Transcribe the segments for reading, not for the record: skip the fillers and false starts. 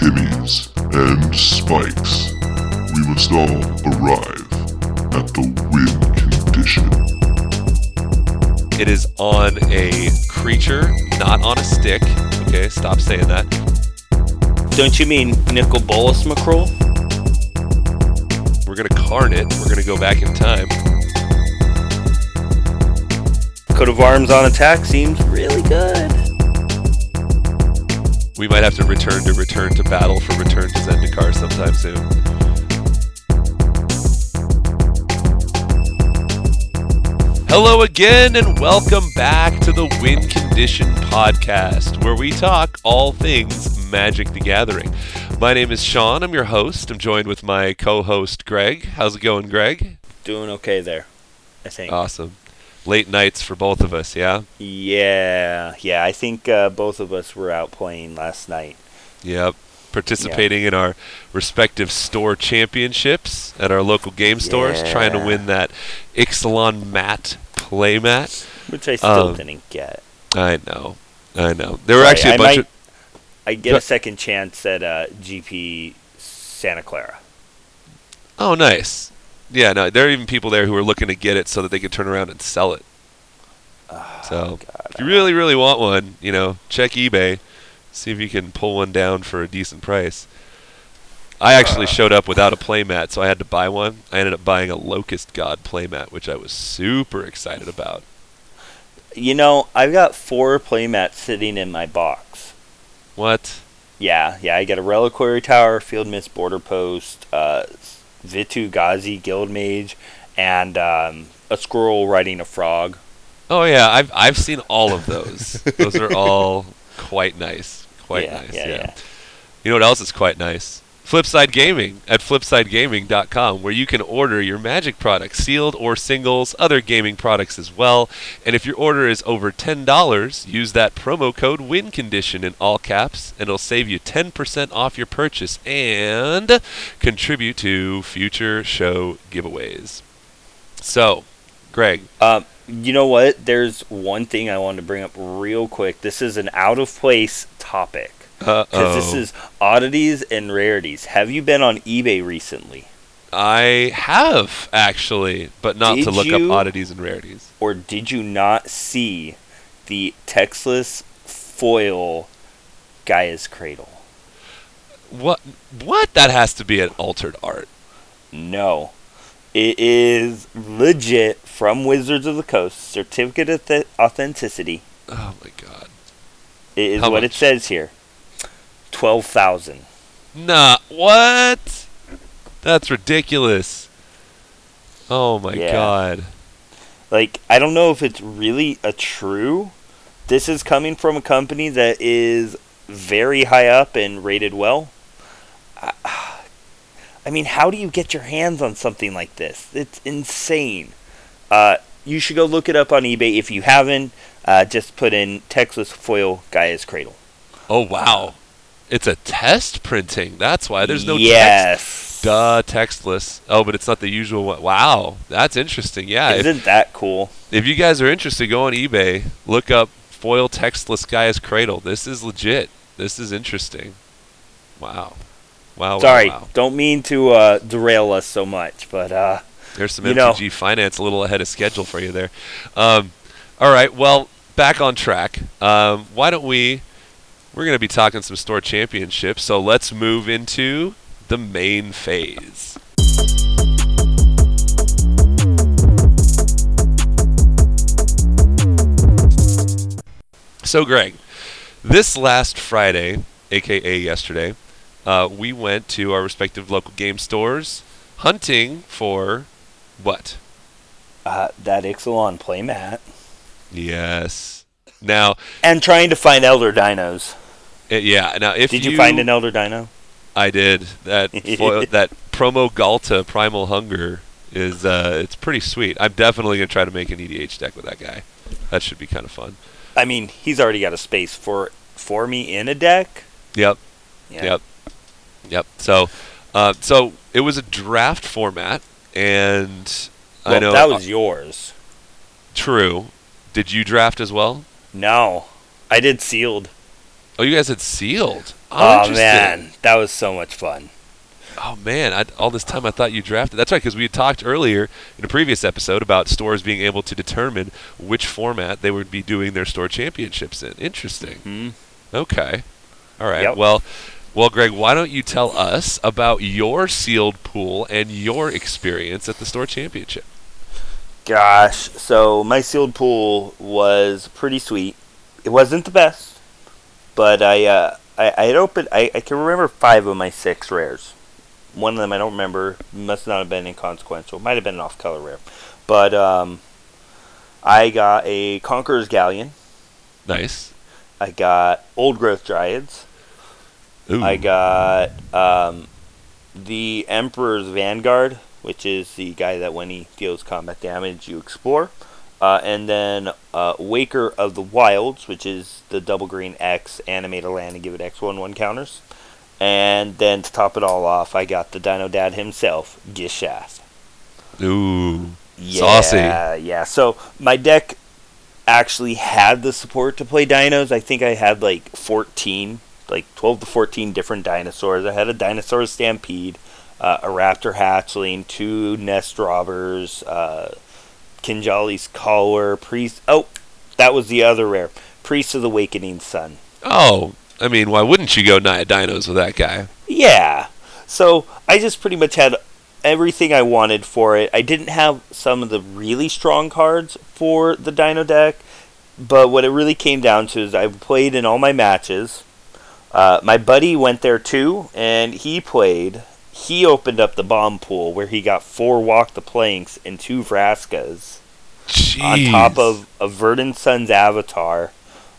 Emmys and spikes, we must all arrive at the win condition. It is on a creature, not on a stick. Okay, stop saying that. Don't you mean Nicol Bolas McCroll? We're going to carn it. We're going to go back in time. Coat of arms on attack seems really good. We might have to return to battle for Return to Zendikar sometime soon. Hello again, and welcome back to the Win Condition Podcast, where we talk all things Magic the Gathering. My name is Sean. I'm your host. I'm joined with my co-host, Greg. How's it going, Greg? Doing okay there, I think. Awesome. Late nights for both of us, yeah? Yeah. I think both of us were out playing last night. Yep. Participating in our respective store championships at our local game stores, trying to win that Ixalan Mat playmat. Which I still didn't get. I know. There were actually a bunch of... I get a second chance at GP Santa Clara. Oh, nice. Yeah, no, there are even people there who are looking to get it so that they can turn around and sell it. So, if you really, really want one, check eBay. See if you can pull one down for a decent price. I actually showed up without a playmat, so I had to buy one. I ended up buying a Locust God playmat, which I was super excited about. I've got 4 playmats sitting in my box. What? Yeah, I got a Reliquary Tower, Field Mist Border Post, Vitu-Ghazi Guildmage, and a squirrel riding a frog. Oh yeah, I've seen all of those. Those are all quite nice. Yeah. You know what else is quite nice? Flipside Gaming at flipsidegaming.com, where you can order your Magic products, sealed or singles, other gaming products as well. And if your order is over $10, use that promo code WINCONDITION in all caps, and it'll save you 10% off your purchase and contribute to future show giveaways. So, Greg. You know what? There's one thing I wanted to bring up real quick. This is an out-of-place topic. Because this is oddities and rarities. Have you been on eBay recently? I have, actually, but not to look up oddities and rarities. Or did you not see the Textless foil Gaia's Cradle? What? That has to be an altered art. No. It is legit from Wizards of the Coast. Certificate of authenticity. Oh, my God. It is what it says here. 12,000. Nah, what? That's ridiculous. Oh my God. I don't know if it's really a true. This is coming from a company that is very high up and rated well. I mean, how do you get your hands on something like this? It's insane. You should go look it up on eBay. If you haven't, just put in Textless foil Gaia's Cradle. Oh, wow. It's a test printing. That's why there's no text. Duh, textless. Oh, but it's not the usual one. Wow, that's interesting. Yeah. Isn't that cool? If you guys are interested, go on eBay, look up foil textless Gaia's Cradle. This is legit. This is interesting. Wow. Sorry, wow. Don't mean to derail us so much, but there's some MTG Finance a little ahead of schedule for you there. All right, well, back on track. Why don't we're going to be talking some store championships, so let's move into the main phase. So, Greg, this last Friday, a.k.a. yesterday, we went to our respective local game stores hunting for what? That Ixalan playmat. Yes. Now, and trying to find Elder Dinos. Now, did you find an Elder Dino? I did. That promo Galta Primal Hunger is it's pretty sweet. I'm definitely gonna try to make an EDH deck with that guy. That should be kind of fun. I mean, he's already got a space for me in a deck. Yep. So it was a draft format, and I know that was yours. True. Did you draft as well? No, I did sealed. Oh, you guys had sealed. Oh man, that was so much fun. Oh man, all this time I thought you drafted. That's right, because we had talked earlier in a previous episode about stores being able to determine which format they would be doing their store championships in. Interesting. Mm-hmm. Okay. All right. Yep. Well, Greg, why don't you tell us about your sealed pool and your experience at the store championship? Gosh, so my sealed pool was pretty sweet. It wasn't the best, but I had opened. I can remember 5 of my 6 rares. One of them I don't remember. Must not have been inconsequential. Might have been an off-color rare. But I got a Conqueror's Galleon. Nice. I got Old Growth Dryads. Ooh. I got the Emperor's Vanguard, which is the guy that when he deals combat damage, you explore. And then Waker of the Wilds, which is the double green X, animate a land and give it X/1/1 counters. And then to top it all off, I got the Dino Dad himself, Gishath. Ooh, yeah, saucy. Yeah, so my deck actually had the support to play dinos. I think I had like 12 to 14 different dinosaurs. I had a Dinosaur Stampede, a Raptor Hatchling, 2 Nest Robbers, Kinjali's Caller, Priest. Oh, that was the other rare. Priest of the Awakening Sun. Oh, I mean, why wouldn't you go Night Dinos with that guy? Yeah. So I just pretty much had everything I wanted for it. I didn't have some of the really strong cards for the Dino deck, but what it really came down to is I played in all my matches. My buddy went there too, and he played. He opened up the bomb pool where he got 4 Walk the Planks and 2 Vraskas. Jeez. On top of a Verdant Sun's Avatar.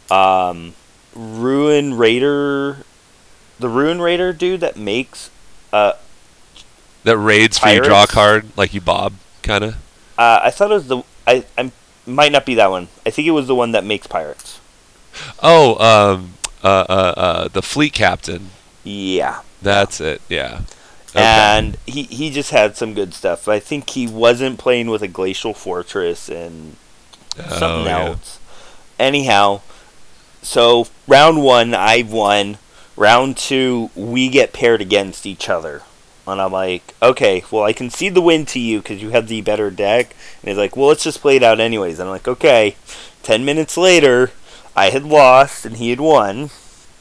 Ruin Raider, the Ruin Raider dude that makes that raids for you draw a card like you bob kind of. I thought it was I might not be that one. I think it was the one that makes pirates. Oh, the fleet captain. Yeah, that's it. Yeah, okay. And he just had some good stuff. I think he wasn't playing with a Glacial Fortress and something else. Anyhow. So, round 1, I've won. Round 2, we get paired against each other. And I'm like, okay, well, I concede the win to you because you have the better deck. And he's like, well, let's just play it out anyways. And I'm like, okay. 10 minutes later, I had lost and he had won.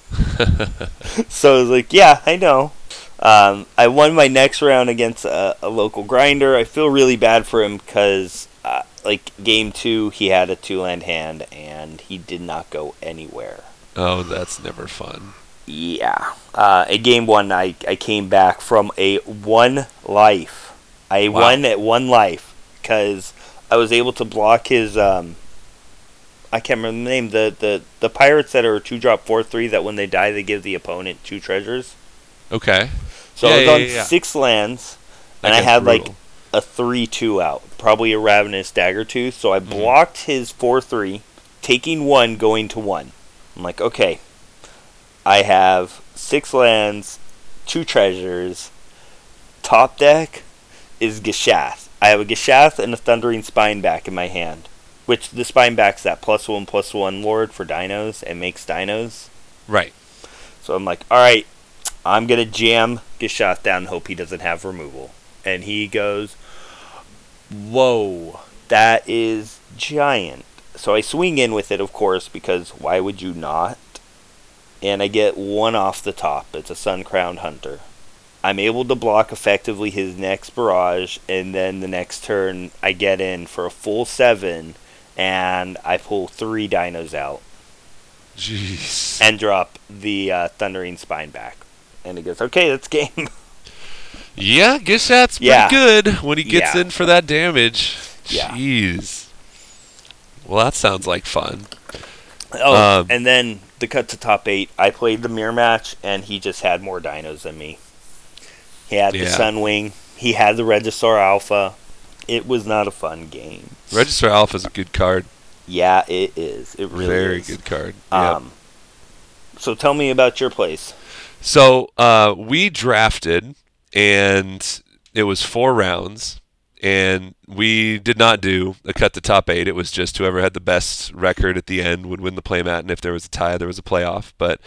So I was like, yeah, I know. I won my next round against a local grinder. I feel really bad for him because... game 2, he had a 2-land hand, and he did not go anywhere. Oh, that's never fun. Yeah. In game 1, I came back from a 1 life. I won at 1 life, because I was able to block his, I can't remember the name, the pirates that are 2-drop 4/3, that when they die, they give the opponent 2 treasures. Okay. So I was on 6 lands, and I had, brutal. A 3/2 out, probably a Ravenous Daggertooth. So I blocked his 4/3, taking 1, going to 1. I'm like, okay, I have 6 lands, 2 treasures. Top deck is Gishath. I have a Gishath and a Thundering Spineback in my hand, which the Spineback's that +1/+1 Lord for dinos and makes dinos. Right. So I'm like, all right, I'm gonna jam Gishath down and hope he doesn't have removal. And he goes, whoa, that is giant. So I swing in with it, of course, because why would you not? And I get 1 off the top. It's a Sun-Crowned Hunter. I'm able to block effectively his next barrage, and then the next turn I get in for a full 7, and I pull 3 dinos out. Jeez. And drop the Thundering Spineback. And he goes, okay, that's game. Yeah, Gishath's pretty good when he gets in for that damage. Yeah. Jeez. Well, that sounds like fun. Oh, and then the cut to top 8, I played the mirror match, and he just had more dinos than me. He had the Sunwing. He had the Regisaur Alpha. It was not a fun game. Regisaur Alpha is a good card. Yeah, it is. It really Very is. Very good card. So tell me about your place. So we drafted, and it was 4 rounds, And we did not do a cut to top 8. It was just whoever had the best record at the end would win the playmat, and if there was a tie, there was a playoff. But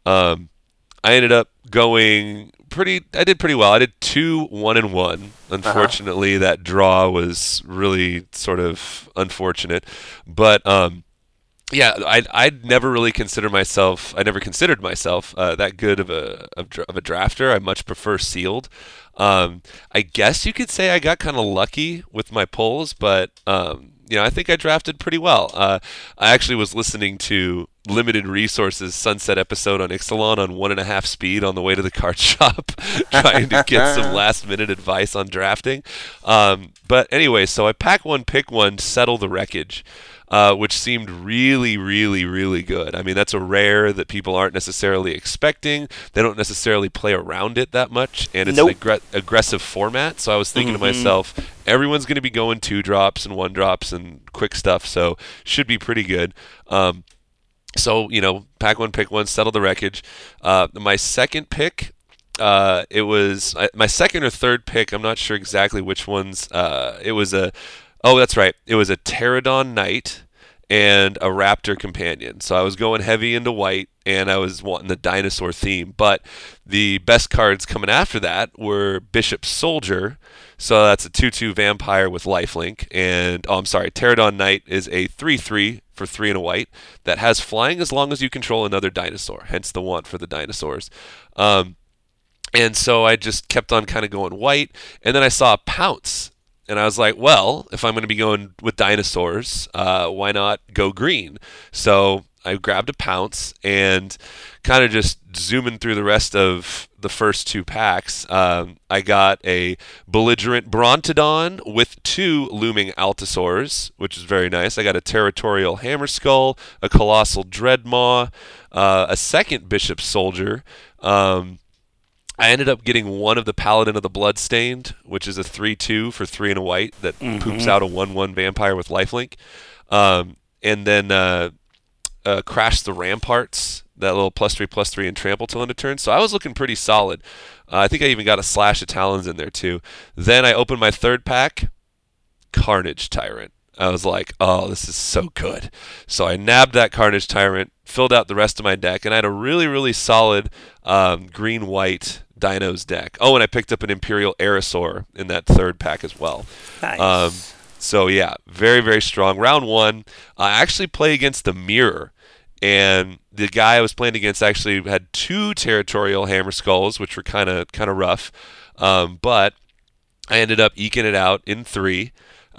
I ended up going I did pretty well. I did 2-1-1. Unfortunately, that draw was really sort of unfortunate. But yeah, I'd never really considered myself. I never considered myself that good of a drafter. I much prefer sealed. I guess you could say I got kind of lucky with my polls, but I think I drafted pretty well. I actually was listening to Limited Resources Sunset episode on Ixalan on 1.5 speed on the way to the card shop, trying to get some last minute advice on drafting. But anyway, so I pack one, pick one, settle the wreckage. Which seemed really, really, really good. I mean, that's a rare that people aren't necessarily expecting. They don't necessarily play around it that much, and it's an aggressive format. So I was thinking to myself, everyone's going to be going 2-drops and 1-drops and quick stuff, so should be pretty good. So, pack one, pick one, settle the wreckage. My second pick, it was my second or third pick. I'm not sure exactly which ones. It was Oh, that's right. It was a Pterodon Knight and a Raptor Companion. So I was going heavy into white, and I was wanting the dinosaur theme. But the best cards coming after that were Bishop Soldier. So that's a 2/2 vampire with lifelink. And, Pterodon Knight is a 3/3 for 3 and a white that has flying as long as you control another dinosaur, hence the want for the dinosaurs. And so I just kept on kind of going white. And then I saw Pounce. And I was like, well, if I'm going to be going with dinosaurs, why not go green? So I grabbed a Pounce and kind of just zooming through the rest of the first 2 packs. I got a Belligerent Brontodon with 2 Looming Altosaurs, which is very nice. I got a Territorial Hammerskull, a Colossal Dreadmaw, a second Bishop Soldier. I ended up getting one of the Paladin of the Bloodstained, which is a 3/2 for 3 and a white that poops out a 1/1 vampire with lifelink. And then Crash the Ramparts, that little +3/+3 and trample till end of turn. So I was looking pretty solid. I think I even got a Slash of Talons in there too. Then I opened my third pack, Carnage Tyrant. I was like, oh, this is so good. So I nabbed that Carnage Tyrant, filled out the rest of my deck, and I had a really, really solid green-white Dinos deck. Oh, and I picked up an Imperial Aerosaur in that third pack as well. Nice. So, yeah, very, very strong. Round 1, I actually play against the Mirror. And the guy I was playing against actually had 2 Territorial Hammerskulls, which were kind of rough. But I ended up eking it out in 3.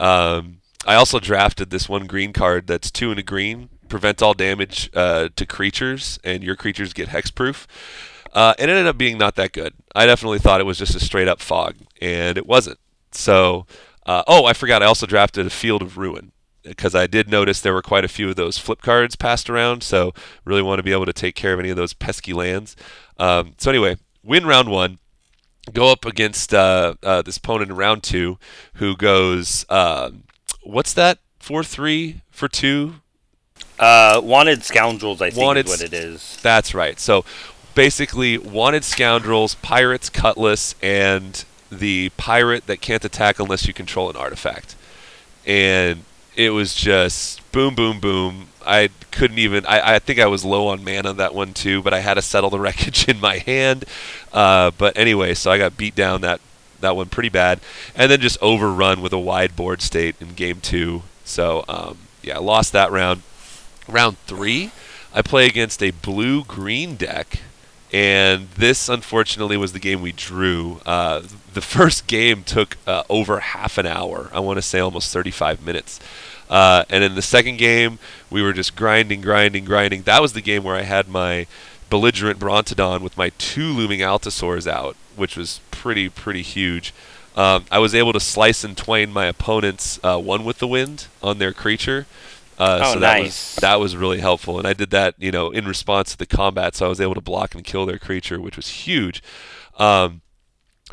I also drafted this one green card that's 2 and a green, prevent all damage to creatures, and your creatures get hexproof. It ended up being not that good. I definitely thought it was just a straight up fog, and it wasn't. So, I forgot. I also drafted a Field of Ruin because I did notice there were quite a few of those flip cards passed around. So, really want to be able to take care of any of those pesky lands. So anyway, win round 1. Go up against this opponent in round 2, who goes. What's that? 4/3 for 2. Wanted Scoundrels, I think is what it is. That's right. So basically, Wanted Scoundrels, Pirates, Cutlass, and the pirate that can't attack unless you control an artifact. And it was just boom, boom, boom. I couldn't even. I think I was low on mana that one too, but I had to settle the wreckage in my hand. But anyway, so I got beat down that one pretty bad, and then just overrun with a wide board state in game 2. So I lost that round. Round 3, I play against a blue-green deck, and this unfortunately was the game we drew. The first game took over half an hour. I want to say almost 35 minutes. And in the second game, we were just grinding. That was the game where I had my Belligerent Brontodon with my 2 Looming Altosaurs out, which was pretty huge. I was able to slice and twain my opponent's One with the Wind on their creature. So nice. That was really helpful, and I did that, in response to the combat, so I was able to block and kill their creature, which was huge.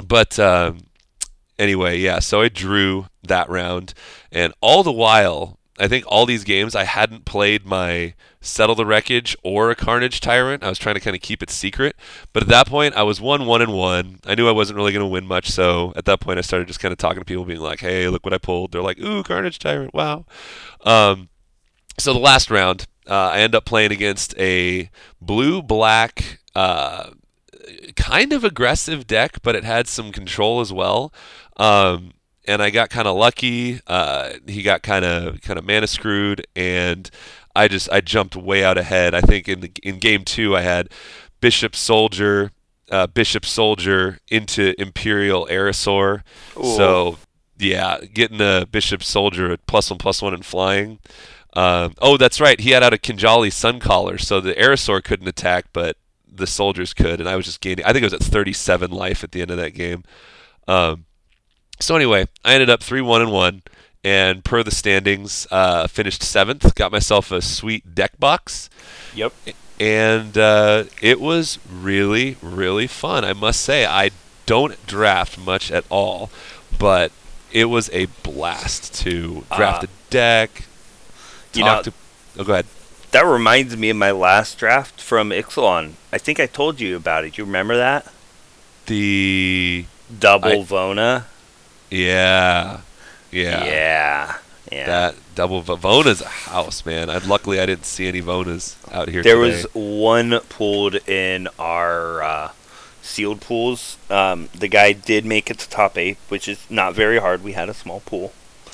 Anyway, yeah, so I drew that round, and all the while, I think all these games I hadn't played my Settle the Wreckage or a Carnage Tyrant. I was trying to kind of keep it secret. But at that point, I was 1-1-1. I knew I wasn't really going to win much, so at that point, I started just kind of talking to people, being like, hey, look what I pulled. They're like, ooh, Carnage Tyrant, wow. So the last round, I end up playing against a blue-black kind of aggressive deck, but it had some control as well. And I got kind of lucky. He got kind of mana screwed, and I jumped way out ahead. I think in game 2 I had Bishop Soldier into Imperial Aerosaur. Ooh. So yeah, getting a Bishop Soldier at +1/+1 and flying. Oh, that's right. He had out a Kinjali Suncaller, so the Aerosaur couldn't attack, but the soldiers could, and I was just gaining. I think it was at 37 life at the end of that game. So anyway, I ended up 3-1-1, and per the standings, finished 7th. Got myself a sweet deck box. Yep. And it was really, really fun. I must say, I don't draft much at all, but it was a blast to draft a deck. Oh, go ahead. That reminds me of my last draft from Ixalan. I think I told you about it. You remember that? The double Vona. Yeah. That double Vona's a house, man. Luckily I didn't see any Vonas out here. There today. was one pulled in our sealed pools. The guy did make it to top 8, which is not very hard. We had a small pool.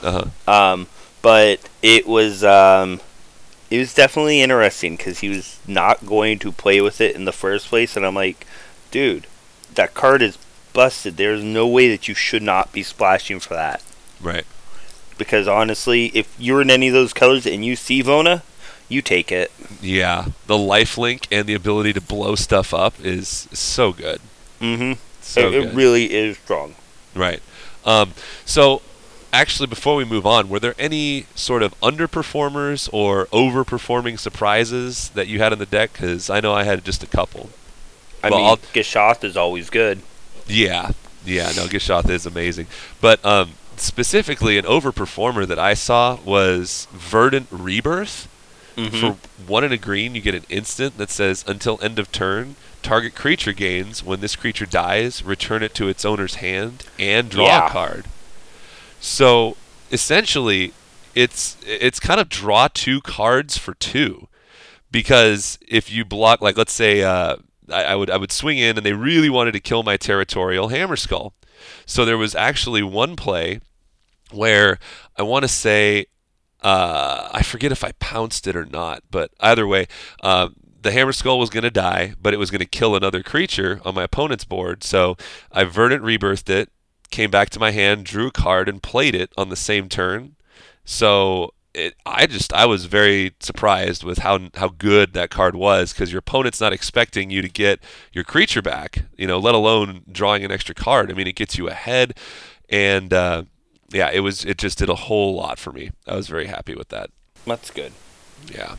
But it was definitely interesting because he was not going to play with it in the first place, and I'm like, dude, that card is busted. There's no way that you should not be splashing for that. Right. Because honestly, if you're in any of those colors and you see Vona, you take it. Yeah, the lifelink and the ability to blow stuff up is so good. Mm-hmm. So it really is strong. Right. So, actually, before we move on, were there any sort of underperformers or overperforming surprises that you had in the deck? Because I know I had just a couple. I mean, Gishath is always good. Yeah. No, Gishath is amazing. But specifically, an overperformer that I saw was Verdant Rebirth. Mm-hmm. For 1 and a green, you get an instant that says, until end of turn, target creature gains. When this creature dies, return it to its owner's hand and draw a card. So, essentially, it's kind of draw 2 cards for 2. Because if you block, like, let's say I would swing in and they really wanted to kill my Territorial Hammerskull. So there was actually one play where I want to say, I forget if I pounced it or not, but either way, the Hammerskull was going to die, but it was going to kill another creature on my opponent's board. So I Verdant Rebirthed it, came back to my hand, drew a card, and played it on the same turn. So I was very surprised with how good that card was, because your opponent's not expecting you to get your creature back, let alone drawing an extra card. I mean, it gets you ahead, and it just did a whole lot for me. I was very happy with that. That's good. Yeah.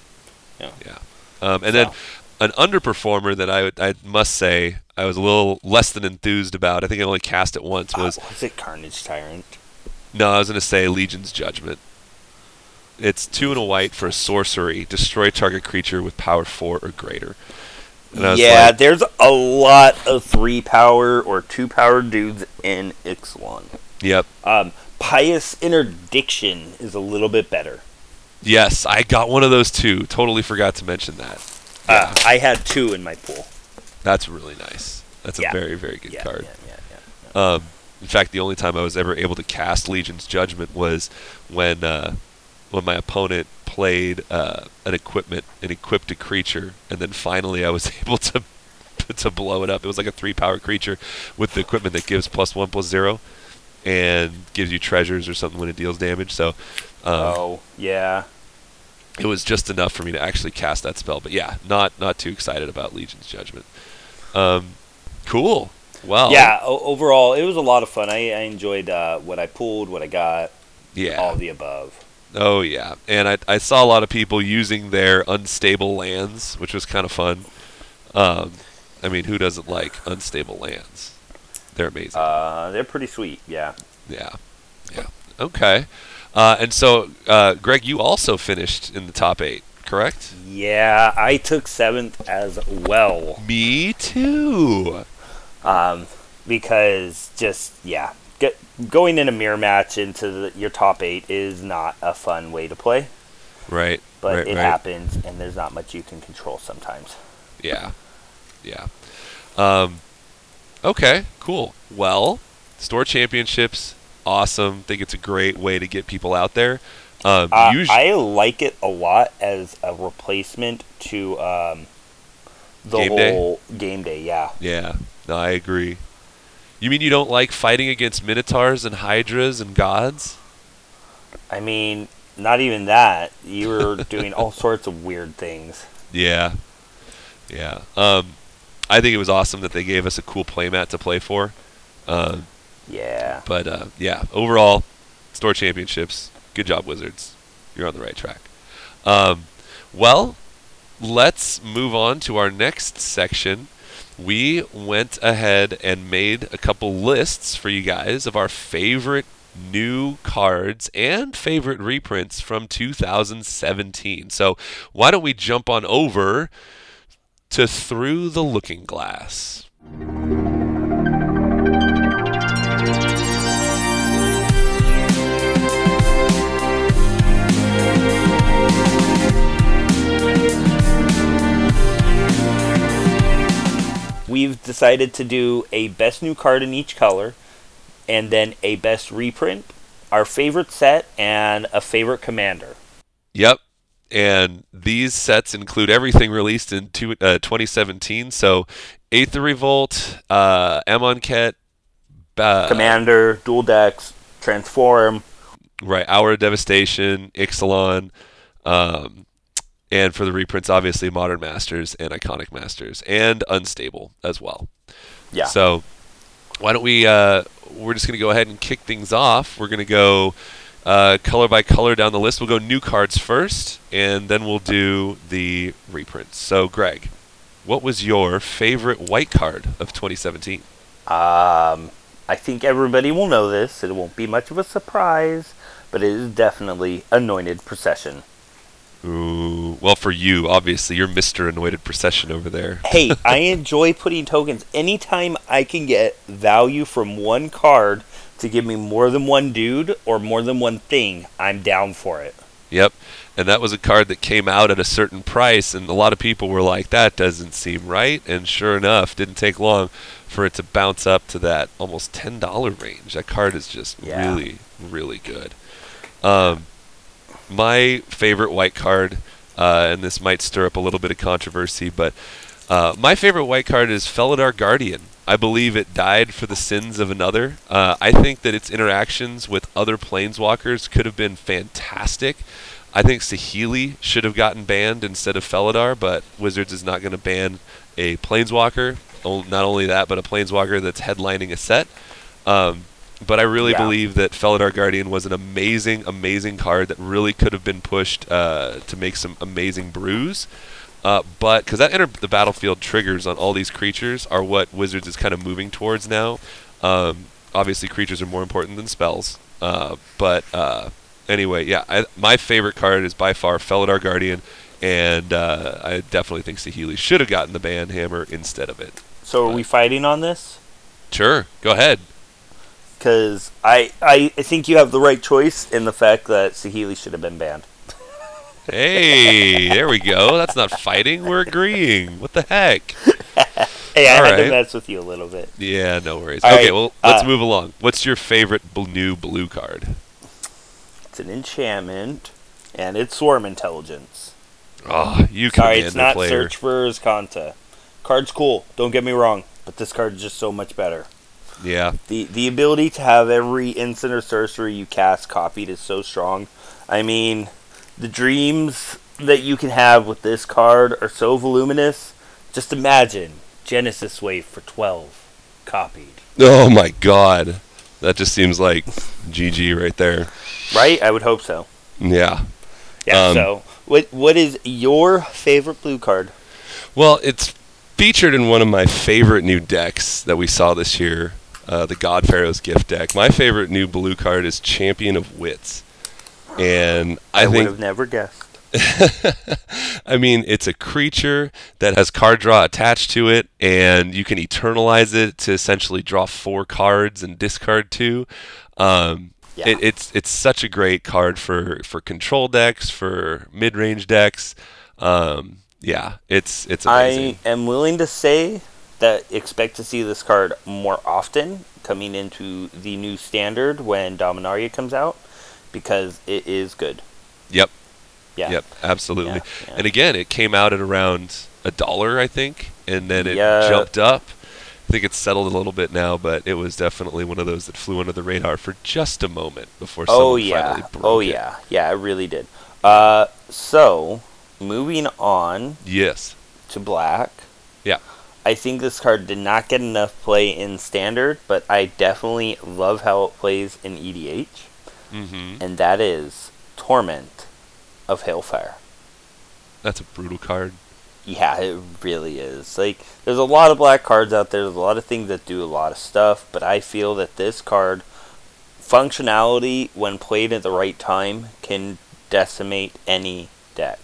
And then an underperformer that I must say I was a little less than enthused about. I think I only cast it once. Was it Carnage Tyrant? No, I was going to say Legion's Judgment. It's 2 and a white for a sorcery. Destroy target creature with power 4 or greater. Yeah, there's a lot of 3 power or 2 power dudes in Ixalan. Yep. Pious Interdiction is a little bit better. Yes, I got one of those too. Totally forgot to mention that. Yeah. I had 2 in my pool. That's really nice. That's a very, very good card. Yeah. In fact, the only time I was ever able to cast Legion's Judgment was when my opponent played an equipment and equipped a creature, and then finally I was able to blow it up. It was like a 3-power creature with the equipment that gives +1/+0 and gives you treasures or something when it deals damage. So, it was just enough for me to actually cast that spell. But yeah, not too excited about Legion's Judgment. Cool. Well, yeah. Overall, it was a lot of fun. I enjoyed what I pulled, what I got. Yeah. All the above. Oh, yeah. And I saw a lot of people using their unstable lands, which was kind of fun. I mean, who doesn't like unstable lands? They're amazing. They're pretty sweet, yeah. Yeah. Okay. And so, Greg, you also finished in the top 8, correct? Yeah, I took 7th as well. Me too. Because going in a mirror match into your top 8 is not a fun way to play. Right. But it happens, and there's not much you can control sometimes. Yeah. Okay, cool. Well, Store Championships, awesome. Think it's a great way to get people out there. I like it a lot as a replacement to game day. Yeah, no, I agree. You mean you don't like fighting against minotaurs and hydras and gods? I mean, not even that. You were doing all sorts of weird things. Yeah. I think it was awesome that they gave us a cool playmat to play for. Yeah. But overall, Store Championships, good job, Wizards. You're on the right track. Well, let's move on to our next section. We went ahead and made a couple lists for you guys of our favorite new cards and favorite reprints from 2017. So why don't we jump on over to Through the Looking Glass. We've decided to do a best new card in each color, and then a best reprint, our favorite set, and a favorite commander. Yep. And these sets include everything released in 2017. So, Aether Revolt, Amonkhet, Commander, Dual Decks, Transform. Right, Hour of Devastation, Ixalan, and for the reprints, obviously, Modern Masters and Iconic Masters, and Unstable as well. Yeah. So, why don't we, we're just going to go ahead and kick things off. We're going to go color by color down the list. We'll go new cards first, and then we'll do the reprints. So, Greg, what was your favorite white card of 2017? I think everybody will know this. It won't be much of a surprise, but it is definitely Anointed Procession. Ooh, well, for you, obviously, you're Mr. Anointed Procession over there. Hey, I enjoy putting tokens. Anytime I can get value from one card to give me more than one dude or more than one thing, I'm down for it. Yep, and that was a card that came out at a certain price, and a lot of people were like, that doesn't seem right, and sure enough, didn't take long for it to bounce up to that almost $10 range. That card is just really, really good. My favorite white card, and this might stir up a little bit of controversy, but my favorite white card is Felidar Guardian. I believe it died for the sins of another. I think that its interactions with other Planeswalkers could have been fantastic. I think Saheeli should have gotten banned instead of Felidar, but Wizards is not going to ban a Planeswalker. Not only that, but a Planeswalker that's headlining a set. But I really believe that Felidar Guardian was an amazing, amazing card that really could have been pushed to make some amazing brews. But because that enter the battlefield triggers on all these creatures are what Wizards is kind of moving towards now. Obviously, creatures are more important than spells. Anyway, my favorite card is by far Felidar Guardian, and I definitely think Saheeli should have gotten the ban hammer instead of it. So are we fighting on this? Sure, go ahead. Because I think you have the right choice in the fact that Saheeli should have been banned. Hey, there we go. That's not fighting. We're agreeing. What the heck? Hey, I had to mess with you a little bit. Yeah, no worries. All okay, right, well, let's move along. What's your favorite new blue card? It's an enchantment, and it's Swarm Intelligence. Oh, you can Sorry, it's not player. Search for Azcanta. Card's cool, don't get me wrong, but this card is just so much better. Yeah. The ability to have every instant or sorcery you cast copied is so strong. I mean, the dreams that you can have with this card are so voluminous. Just imagine Genesis Wave for 12 copied. Oh my god. That just seems like GG right there. Right? I would hope so. Yeah. Yeah, so what is your favorite blue card? Well, it's featured in one of my favorite new decks that we saw this year, the God Pharaoh's Gift deck. My favorite new blue card is Champion of Wits. And I would think have never guessed. I mean, it's a creature that has card draw attached to it, and you can eternalize it to essentially draw 4 cards and discard 2. It's such a great card for control decks, for mid-range decks. It's amazing. I am willing to say that expect to see this card more often coming into the new standard when Dominaria comes out, because it is good. Yep. Yeah. Yep, absolutely. Yeah. And again, it came out at around $1, I think, and then it jumped up. I think it's settled a little bit now, but it was definitely one of those that flew under the radar for just a moment before someone finally broke it. Yeah, it really did. So, moving on to black. Yeah. I think this card did not get enough play in standard, but I definitely love how it plays in EDH. Mm-hmm. And that is Torment of Hailfire. That's a brutal card. Yeah, it really is. Like, there's a lot of black cards out there. There's a lot of things that do a lot of stuff, but I feel that this card, functionality, when played at the right time, can decimate any deck.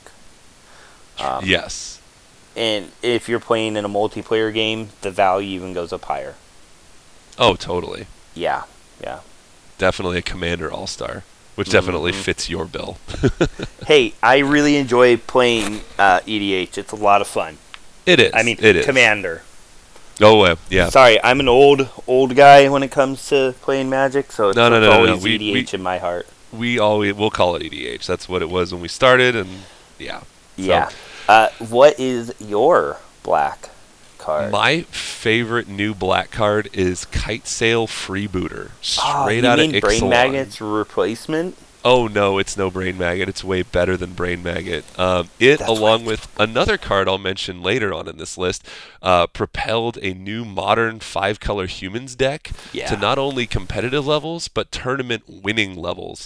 Yes. And if you're playing in a multiplayer game, the value even goes up higher. Oh, totally. Yeah. Definitely a Commander All-Star, which definitely fits your bill. Hey, I really enjoy playing EDH. It's a lot of fun. It is. I mean, it is. Commander. Oh, yeah. Sorry, I'm an old guy when it comes to playing Magic, so it's always EDH in my heart. We'll call it EDH. That's what it was when we started, and yeah. Yeah. What is your black card? My favorite new black card is Kitesail Freebooter. Straight out of Ixalan. You mean Brain Maggot's replacement? Oh, no, it's no Brain Maggot. It's way better than Brain Maggot. Along with another card I'll mention later on in this list, propelled a new modern 5-color humans deck to not only competitive levels, but tournament winning levels.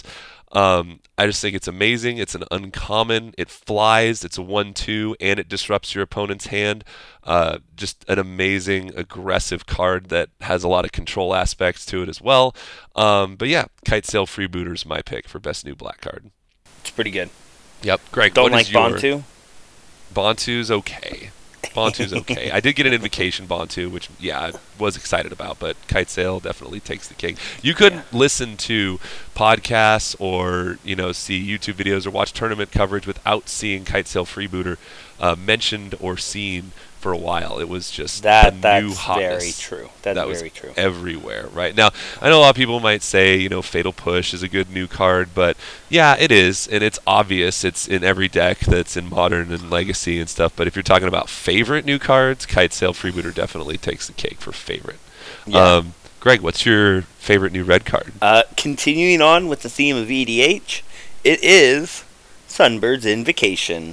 I just think it's amazing. It's an uncommon. It flies. It's a 1/2, and it disrupts your opponent's hand. Just an amazing, aggressive card that has a lot of control aspects to it as well. But yeah, Kitesail Freebooter is my pick for best new black card. It's pretty good. Yep. Greg, don't like Bontu? Bontu's okay. Bontu's okay. I did get an Invocation Bontu, which, I was excited about, but Kitesail definitely takes the cake. You couldn't listen to podcasts or, see YouTube videos or watch tournament coverage without seeing Kitesail Freebooter mentioned or seen for a while. It was just the new hotness. Very true. That's very true. Everywhere, right? Now, I know a lot of people might say, Fatal Push is a good new card, but yeah, it is, and it's obvious. It's in every deck that's in Modern and Legacy and stuff, but if you're talking about favorite new cards, Kitesail Freebooter definitely takes the cake for favorite. Yeah. Greg, what's your favorite new red card? Continuing on with the theme of EDH, it is Sunbird's Invocation.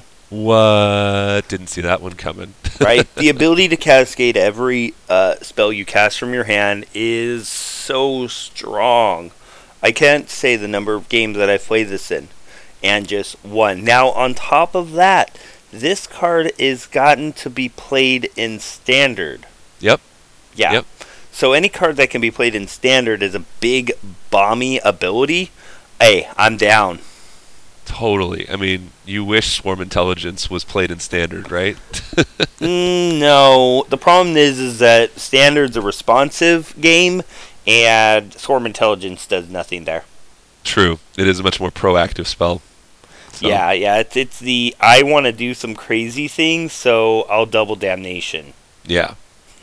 What? Didn't see that one coming. Right? The ability to cascade every spell you cast from your hand is so strong. I can't say the number of games that I've played this in, and just won. Now, on top of that, this card is gotten to be played in Standard. Yep. Yeah. Yep. So any card that can be played in Standard is a big, bomby ability. Hey, I'm down. Totally. I mean, you wish Swarm Intelligence was played in Standard, right? No. The problem is that Standard's a responsive game, and Swarm Intelligence does nothing there. True. It is a much more proactive spell. So. Yeah. It's the, I want to do some crazy things, so I'll double Damnation. Yeah.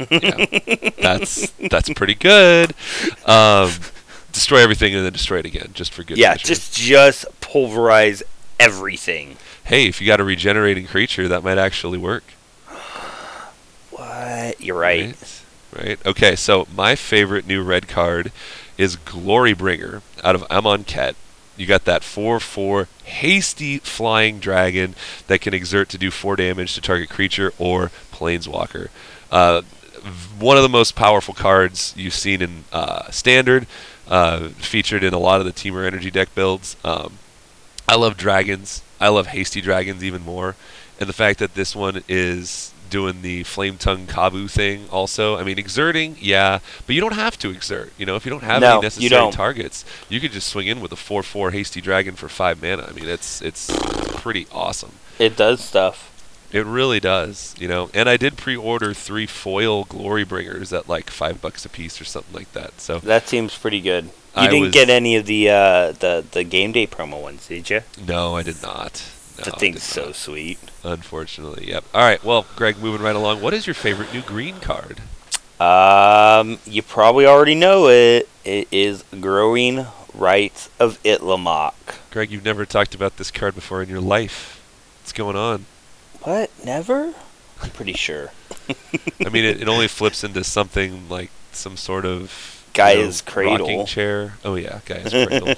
That's pretty good. Destroy everything and then destroy it again, just for good measure. just pulverize everything. Hey, if you got a regenerating creature, that might actually work. What? You're right. Right. Okay, so my favorite new red card is Glorybringer out of Amonkhet. You got that 4/4 hasty flying dragon that can exert to do 4 damage to target creature or planeswalker. One of the most powerful cards you've seen in Standard. Featured in a lot of the Temur Energy deck builds. I love dragons. I love hasty dragons even more. And the fact that this one is doing the Flame Tongue Kabu thing also. I mean, exerting, yeah, but you don't have to exert. You know, if you don't have any necessary targets, you could just swing in with a 4/4 Hasty Dragon for 5 mana. I mean, it's pretty awesome. It does stuff. It really does, you know. And I did pre-order 3 foil Glory Bringers at like $5 a piece or something like that. So that seems pretty good. You didn't get any of the game day promo ones, did you? No, I did not. No, the thing's so sweet. Unfortunately, yep. All right, well, Greg, moving right along. What is your favorite new green card? You probably already know it. It is Growing Rites of Itlimoc. Greg, you've never talked about this card before in your life. What's going on? What? Never? I'm pretty sure. I mean, it only flips into something like some sort of Gaia's Cradle. Rocking chair. Oh yeah, Gaia's Cradle.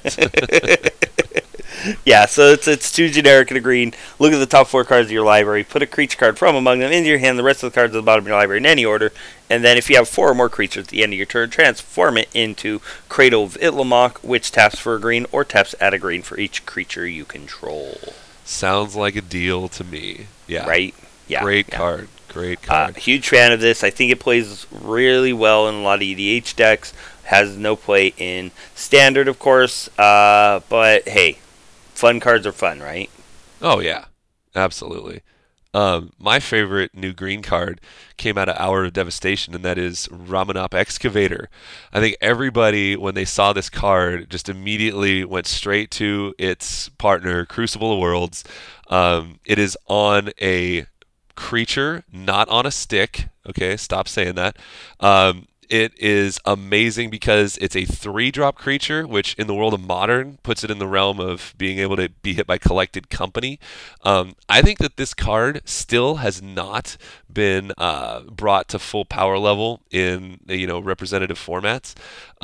Yeah, so it's 2 generic and a green. Look at the top 4 cards of your library. Put a creature card from among them into your hand. The rest of the cards at the bottom of your library in any order. And then if you have 4 or more creatures at the end of your turn, transform it into Cradle of Itlimoc, which taps for a green or taps at a green for each creature you control. Sounds like a deal to me. Yeah. Right? Yeah. Great card. Great card. Huge fan of this. I think it plays really well in a lot of EDH decks. Has no play in Standard, of course. But hey, fun cards are fun, right? Oh, yeah. Absolutely. My favorite new green card came out of Hour of Devastation, and that is Ramunap Excavator. I think everybody, when they saw this card, just immediately went straight to its partner, Crucible of Worlds. It is on a creature, not on a stick. Okay, stop saying that. It is amazing because it's a 3-drop creature, which in the world of Modern puts it in the realm of being able to be hit by Collected Company. I think that this card still has not been brought to full power level in representative formats.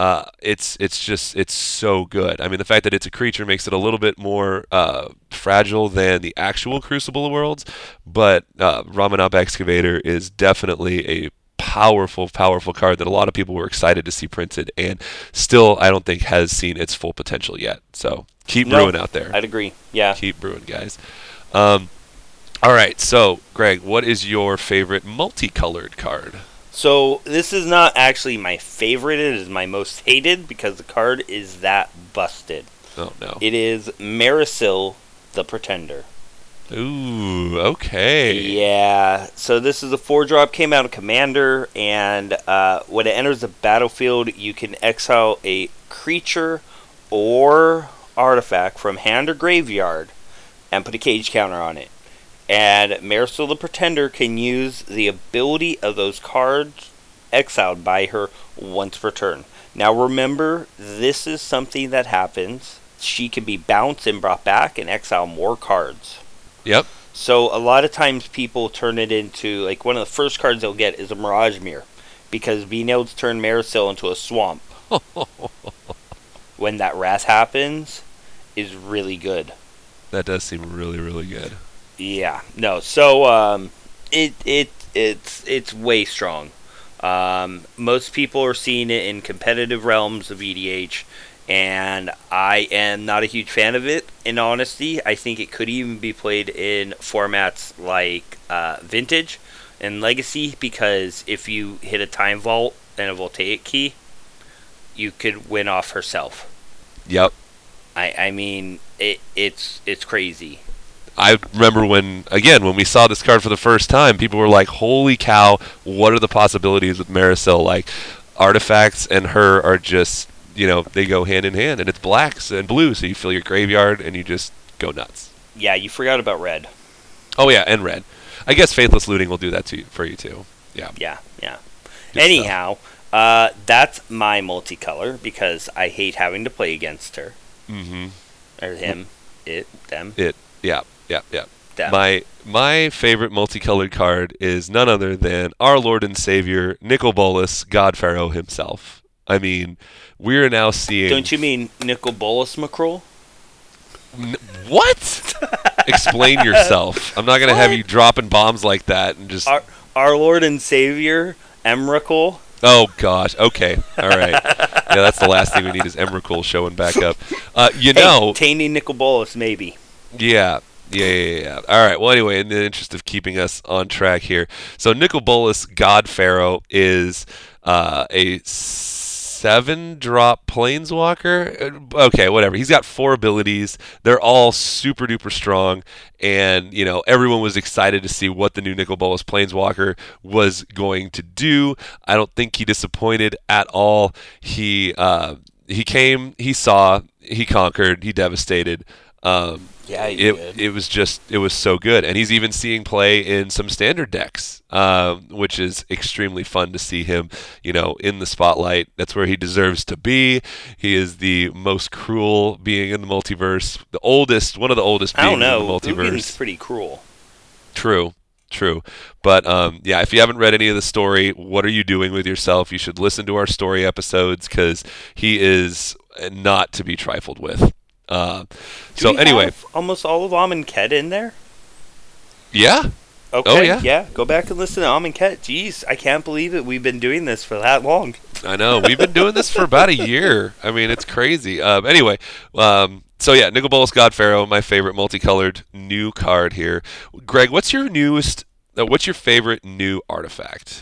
It's so good. I mean, the fact that it's a creature makes it a little bit more fragile than the actual Crucible of Worlds, but Ramunap Excavator is definitely a powerful card that a lot of people were excited to see printed, and still I don't think has seen its full potential yet. So keep brewing out there. I'd agree. Yeah. Keep brewing, guys. All right, so Greg, what is your favorite multicolored card? So this is not actually my favorite. It is my most hated because the card is that busted. Oh no. It is Marisil the Pretender. Ooh, okay. Yeah, so this is a 4-drop, came out of Commander, and when it enters the battlefield, you can exile a creature or artifact from hand or graveyard and put a cage counter on it. And Marisil the Pretender can use the ability of those cards exiled by her once per turn. Now remember, this is something that happens. She can be bounced and brought back and exile more cards. Yep. So a lot of times people turn it into, like, one of the first cards they'll get is a Mirage Mirror, because being able to turn Marisil into a swamp when that wrath happens is really good. That does seem really, really good. Yeah. No. So it's way strong. Most people are seeing it in competitive realms of EDH. And I am not a huge fan of it, in honesty. I think it could even be played in formats like Vintage and Legacy, because if you hit a Time Vault and a Voltaic Key, you could win off herself. Yep. I mean, it's crazy. I remember when we saw this card for the first time, people were like, holy cow, what are the possibilities with Marisil? Like, artifacts and her are just... they go hand in hand, and it's blacks and blue, so you fill your graveyard and you just go nuts. Yeah, you forgot about red. Oh yeah, and red. I guess Faithless Looting will do that for you too. Yeah. Yeah. Good Anyhow, that's my multicolor because I hate having to play against her. Mm-hmm. Or him, it, them. It. Yeah. Them. My favorite multicolored card is none other than our Lord and Savior Nicol Bolas, God Pharaoh himself. I mean, we're now seeing... Don't you mean Nicol Bolas McCroll? What? Explain yourself. I'm not going to have you dropping bombs like that and just... Our Lord and Savior, Emrakul. Oh, gosh. Okay. All right. Yeah, that's the last thing we need is Emrakul showing back up. Tainting Nicol Bolas, maybe. Yeah. Yeah. All right. Well, anyway, in the interest of keeping us on track here, so Nicol Bolas God Pharaoh is a 7-drop planeswalker. Okay, whatever. He's got 4 abilities. They're all super duper strong, and everyone was excited to see what the new Nicol Bolas planeswalker was going to do. I don't think he disappointed at all. He came, he saw, he conquered, he devastated. Yeah, it was so good, and he's even seeing play in some standard decks, which is extremely fun to see him, in the spotlight. That's where he deserves to be. He is the most cruel being in the multiverse, one of the oldest beings in the multiverse. Ugin's pretty cruel. True. But if you haven't read any of the story, what are you doing with yourself? You should listen to our story episodes because he is not to be trifled with. Do we have almost all of Amonkhet in there? Yeah. Okay. Oh, yeah. Go back and listen to Amonkhet. Jeez, I can't believe it. We've been doing this for that long. I know. We've been doing this for about a year. I mean, it's crazy. Anyway, Nicol Bolas God Pharaoh, my favorite multicolored new card here. Greg, what's your favorite new artifact?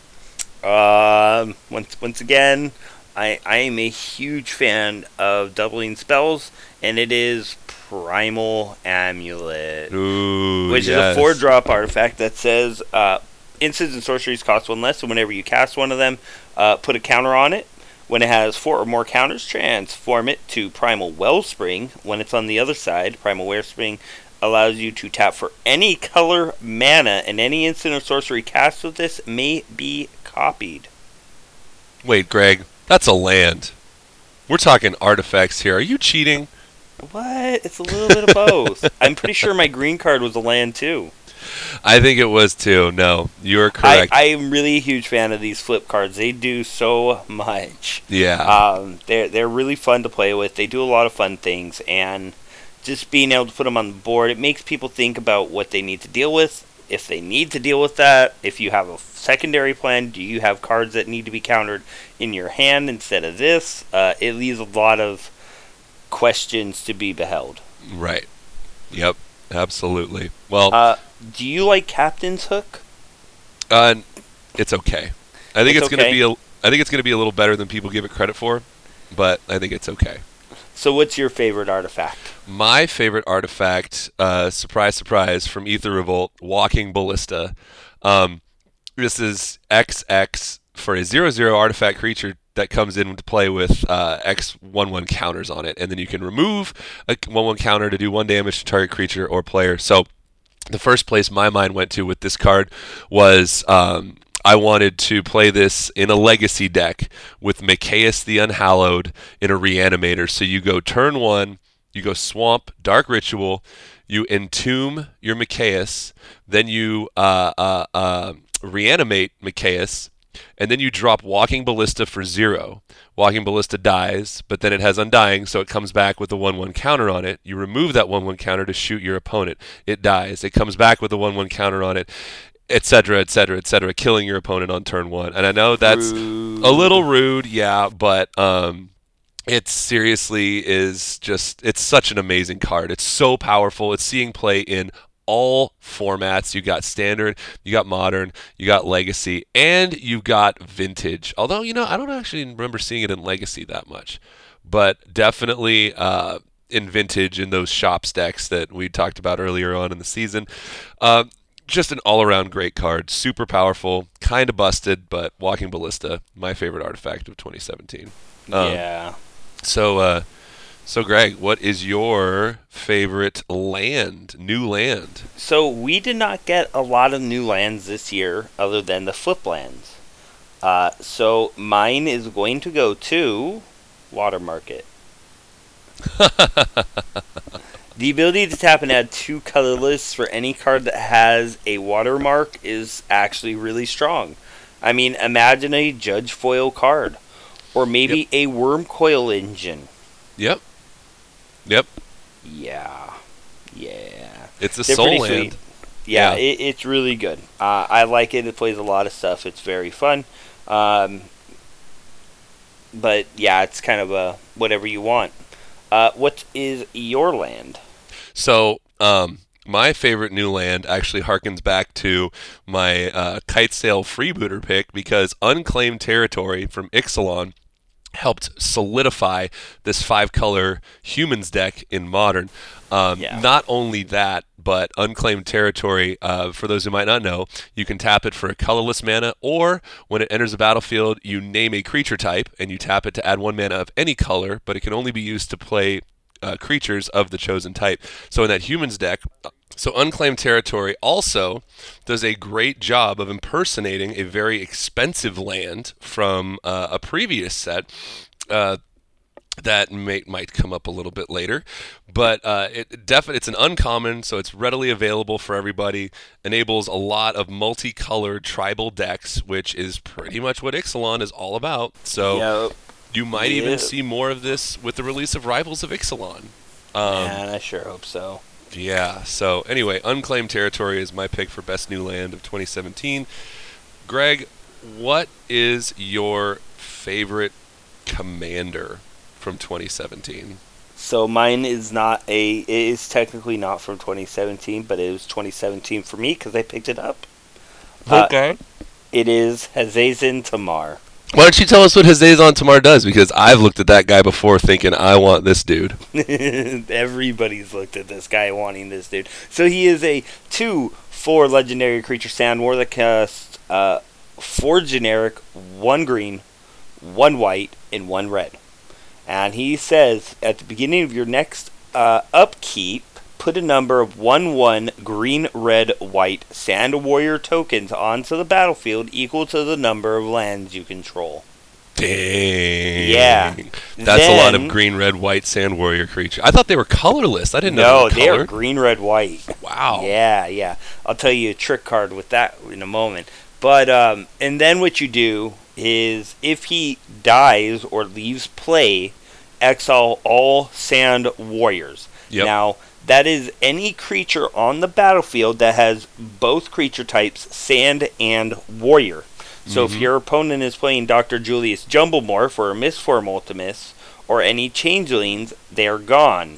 Once again, I am a huge fan of doubling spells, and it is Primal Amulet, which is a 4-drop artifact that says instants and sorceries cost 1 less, and whenever you cast one of them, put a counter on it. When it has 4 or more counters, transform it to Primal Wellspring. When it's on the other side, Primal Wellspring allows you to tap for any color mana, and any instant or sorcery cast with this may be copied. Wait, Greg, that's a land. We're talking artifacts here. Are you cheating? What? It's a little bit of both. I'm pretty sure my green card was a land too. I think it was too. No, you're correct. I am really a huge fan of these flip cards. They do so much. Yeah. They're really fun to play with. They do a lot of fun things, and just being able to put them on the board, it makes people think about what they need to deal with. If they need to deal with that, if you have a secondary plan, do you have cards that need to be countered in your hand instead of this? It leaves a lot of questions to be beheld. Right. Yep. Absolutely. Well, do you like Captain's Hook? It's okay. I think it's going to be a little better than people give it credit for, but I think it's okay. So what's your favorite artifact? My favorite artifact, surprise, surprise, from Aether Revolt, Walking Ballista. This is XX for a 0/0 artifact creature that comes into play with X 1/1 counters on it, and then you can remove a 1/1 counter to do 1 damage to target creature or player. So the first place my mind went to with this card was I wanted to play this in a legacy deck with Mikaeus the Unhallowed in a Reanimator. So you go turn 1, you go Swamp, Dark Ritual, you entomb your Mikaeus, then you reanimate Mikaeus, and then you drop Walking Ballista for 0. Walking Ballista dies, but then it has Undying, so it comes back with a 1/1 counter on it. You remove that 1/1 counter to shoot your opponent. It dies. It comes back with a 1/1 counter on it, etc., etc., etc., killing your opponent on turn 1. And I know that's a little rude, yeah, but it seriously is it's such an amazing card. It's so powerful. It's seeing play in all formats. You got standard, you got modern, you got legacy, and you've got vintage. Although, I don't actually remember seeing it in legacy that much, but definitely in vintage, in those shops decks that we talked about earlier on in the season. Just an all-around great card, super powerful, kind of busted, but Walking Ballista, my favorite artifact of 2017. Yeah. So Greg, what is your favorite new land? So we did not get a lot of new lands this year other than the flip lands. So mine is going to go to Water Market. The ability to tap and add 2 colorless for any card that has a watermark is actually really strong. I mean, imagine a Judge Foil card. Or maybe a Wormcoil Engine. Yep. Yeah. It's a soul land. Sweet. Yeah. It's really good. I like it. It plays a lot of stuff. It's very fun. But yeah, it's kind of a whatever you want. What is your land? So my favorite new land actually harkens back to my Kite Sail freebooter pick, because Unclaimed Territory from Ixalan helped solidify this 5-color humans deck in Modern. Not only that, but Unclaimed Territory, for those who might not know, you can tap it for a colorless mana, or when it enters the battlefield, you name a creature type, and you tap it to add 1 mana of any color, but it can only be used to play creatures of the chosen type. So in that humans deck, Unclaimed Territory also does a great job of impersonating a very expensive land from a previous set that might come up a little bit later, but it's an uncommon, so it's readily available for everybody. Enables a lot of multicolored tribal decks, which is pretty much what Ixalan is all about. So you might even see more of this with the release of Rivals of Ixalan. Man, I sure hope so. Yeah, so anyway, Unclaimed Territory is my pick for Best New Land of 2017. Greg, what is your favorite commander from 2017? So mine is it is technically not from 2017, but it was 2017 for me because I picked it up. Okay. It is Hazezin Tamar. Why don't you tell us what Hazezon Tamar does? Because I've looked at that guy before thinking, I want this dude. Everybody's looked at this guy wanting this dude. So he is a 2/4 legendary creature Sandwar that casts 4 generic, 1 green, 1 white, and 1 red. And he says, at the beginning of your next upkeep, put a number of 1/1 green, red, white Sand Warrior tokens onto the battlefield equal to the number of lands you control. Dang. Yeah. That's a lot of green, red, white Sand Warrior creatures. I thought they were colorless. I didn't know they were colored. They are green, red, white. Wow. Yeah. I'll tell you a trick card with that in a moment. But, and then what you do is, if he dies or leaves play, exile all Sand Warriors. Yep. Now, that is any creature on the battlefield that has both creature types, Sand and Warrior. So if your opponent is playing Dr. Julius Jumblemorph or Mistform Ultimus or any Changelings, they're gone.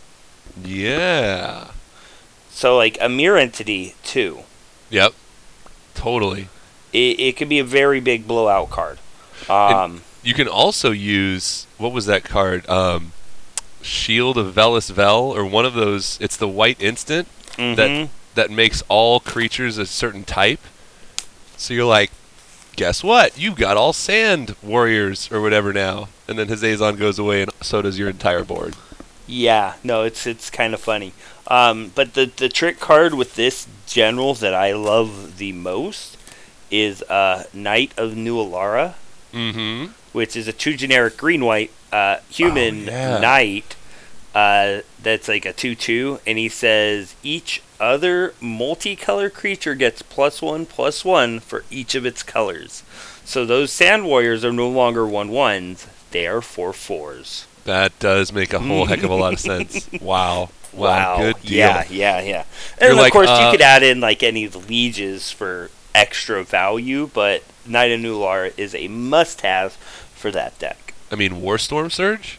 Yeah. So like a Mirror Entity, too. Yep. Totally. It could be a very big blowout card. You can also use, what was that card? Shield of Velis Vel, or one of those. It's the white instant that makes all creatures a certain type. So you're like, guess what? You've got all Sand Warriors or whatever now. And then Hazezon goes away, and so does your entire board. Yeah, no, it's kind of funny. But the trick card with this general that I love the most is Knight of New Alara, which is a 2 generic green-white human knight that's like a 2/2, and he says each other multicolor creature gets +1/+1 for each of its colors. So those Sand Warriors are no longer 1/1s; they are 4/4s. That does make a whole heck of a lot of sense. Wow. Good deal. Yeah. And of course, you could add in like any of the lieges for extra value, but Knight of New Alara is a must-have for that deck. I mean, Warstorm Surge?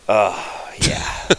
Yeah.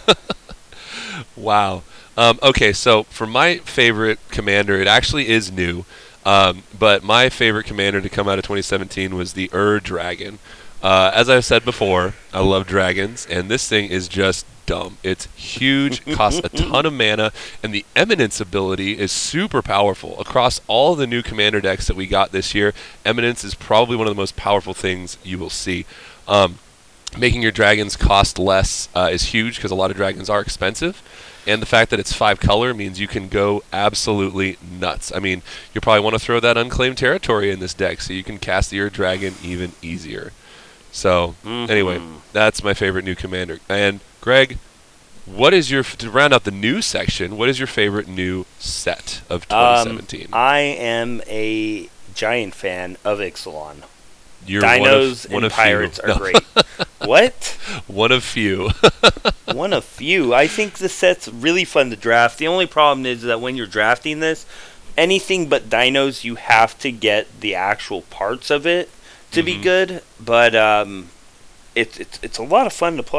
Wow. Okay, so for my favorite commander, it actually is new, but my favorite commander to come out of 2017 was the Dragon. As I've said before, I love dragons, and this thing is just dumb. It's huge, costs a ton of mana, and the Eminence ability is super powerful. Across all the new commander decks that we got this year, Eminence is probably one of the most powerful things you will see. Making your dragons cost less is huge, because a lot of dragons are expensive. And the fact that it's 5 color means you can go absolutely nuts. I mean, you'll probably want to throw that Unclaimed Territory in this deck so you can cast your dragon even easier. So, anyway, that's my favorite new commander. And, Greg, what is to round out the new section, what is your favorite new set of 2017? I am a giant fan of Ixalan. You're Dinos one and of pirates few. are great. What? One of few. One of few. I think the set's really fun to draft. The only problem is that when you're drafting this, anything but dinos, you have to get the actual parts of it to be good. But it's a lot of fun to play.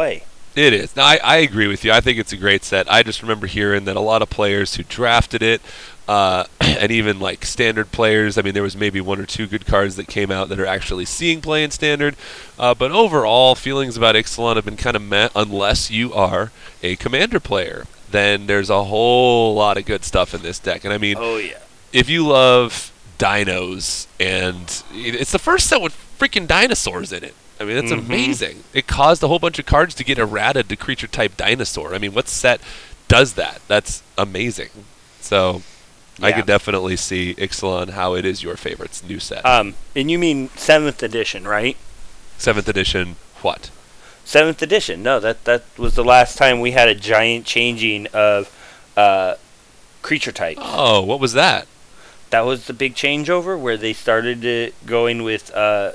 It is. Now, I agree with you. I think it's a great set. I just remember hearing that a lot of players who drafted it, and even like standard players, I mean, there was maybe one or two good cards that came out that are actually seeing play in standard. But overall, feelings about Ixalan have been kind of meh unless you are a commander player. Then there's a whole lot of good stuff in this deck. And I mean, oh yeah, if you love dinos, and it's the first set with freaking dinosaurs in it. I mean, that's amazing. It caused a whole bunch of cards to get errated to creature type dinosaur. I mean, what set does that? That's amazing. So, yeah. I could definitely see Ixalan how it is your favorite new set. And you mean 7th edition, right? 7th edition what? 7th edition. No, that was the last time we had a giant changing of creature types. Oh, what was that? That was the big changeover where they started going with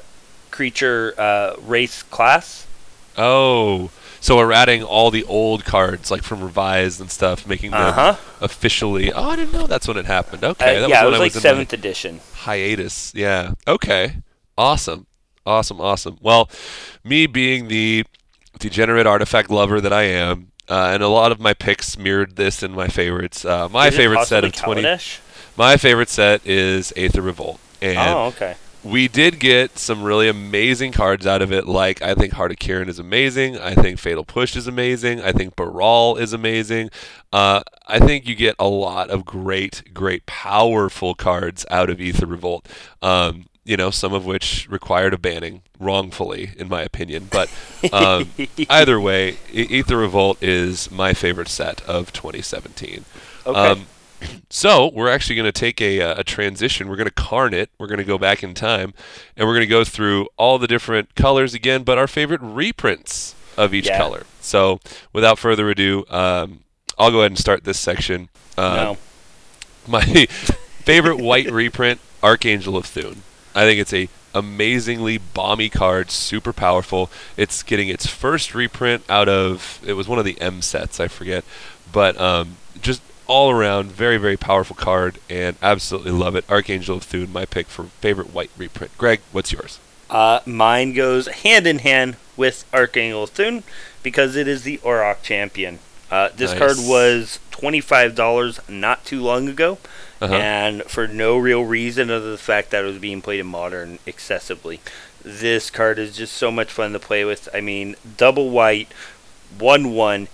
creature race class. Oh, so we're adding all the old cards like from Revised and stuff, making them officially. Oh, I didn't know that's when it happened. Okay, that was like 7th edition hiatus. Yeah. Okay. Awesome. Well, me being the degenerate artifact lover that I am, and a lot of my picks mirrored this in my favorites. My favorite set of 20. My favorite set is Aether Revolt, and okay. We did get some really amazing cards out of it, like I think Heart of Kiran is amazing, I think Fatal Push is amazing, I think Baral is amazing. I think you get a lot of great, powerful cards out of Aether Revolt. Some of which required a banning, wrongfully, in my opinion. But either way, Aether Revolt is my favorite set of 2017. Okay. So we're actually going to take a transition. We're going to Karn it. We're going to go back in time, and we're going to go through all the different colors again, but our favorite reprints of each color. So without further ado, I'll go ahead and start this section. No. My favorite white reprint, Archangel of Thune. I think it's a amazingly bomby card, super powerful. It's getting its first reprint out of, it was one of the M sets, I forget, but just all around, very, very powerful card, and absolutely love it. Archangel of Thune, my pick for favorite white reprint. Greg, what's yours? Mine goes hand in hand with Archangel of Thune because it is the Auroch champion. This card was $25 not too long ago, and for no real reason other than the fact that it was being played in Modern excessively. This card is just so much fun to play with. I mean, double white, 1/1,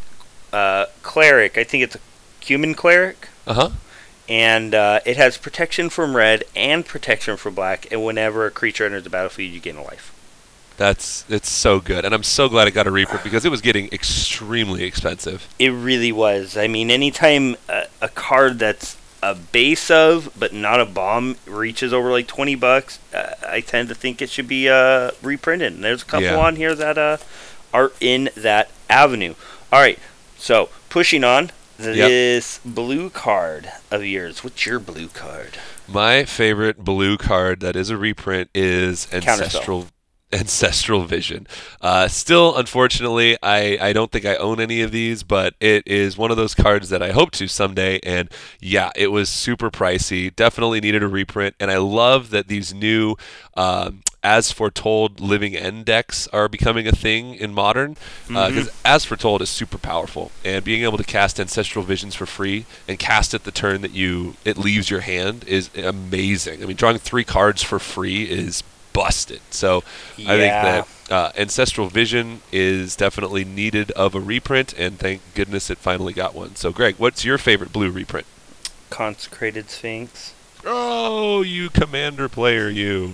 cleric. I think it's a human cleric. And it has protection from red and protection from black, and whenever a creature enters the battlefield, you gain a life. It's so good, and I'm so glad it got a reprint because it was getting extremely expensive. It really was. I mean, anytime a card that's a base of but not a bomb reaches over like $20, I tend to think it should be reprinted. And there's a couple on here that are in that avenue. All right, so pushing on. This blue card of yours. What's your blue card? My favorite blue card that is a reprint is Ancestral Vision. Still, unfortunately, I don't think I own any of these, but it is one of those cards that I hope to someday. And yeah, it was super pricey. Definitely needed a reprint. And I love that these new As Foretold Living End decks are becoming a thing in Modern, because As Foretold is super powerful, and being able to cast Ancestral Visions for free and cast it the turn that it leaves your hand is amazing. I mean, drawing 3 cards for free is busted. So I think that Ancestral Vision is definitely needed of a reprint, and thank goodness it finally got one. So Greg, what's your favorite blue reprint? Consecrated Sphinx. Oh, you commander player, you.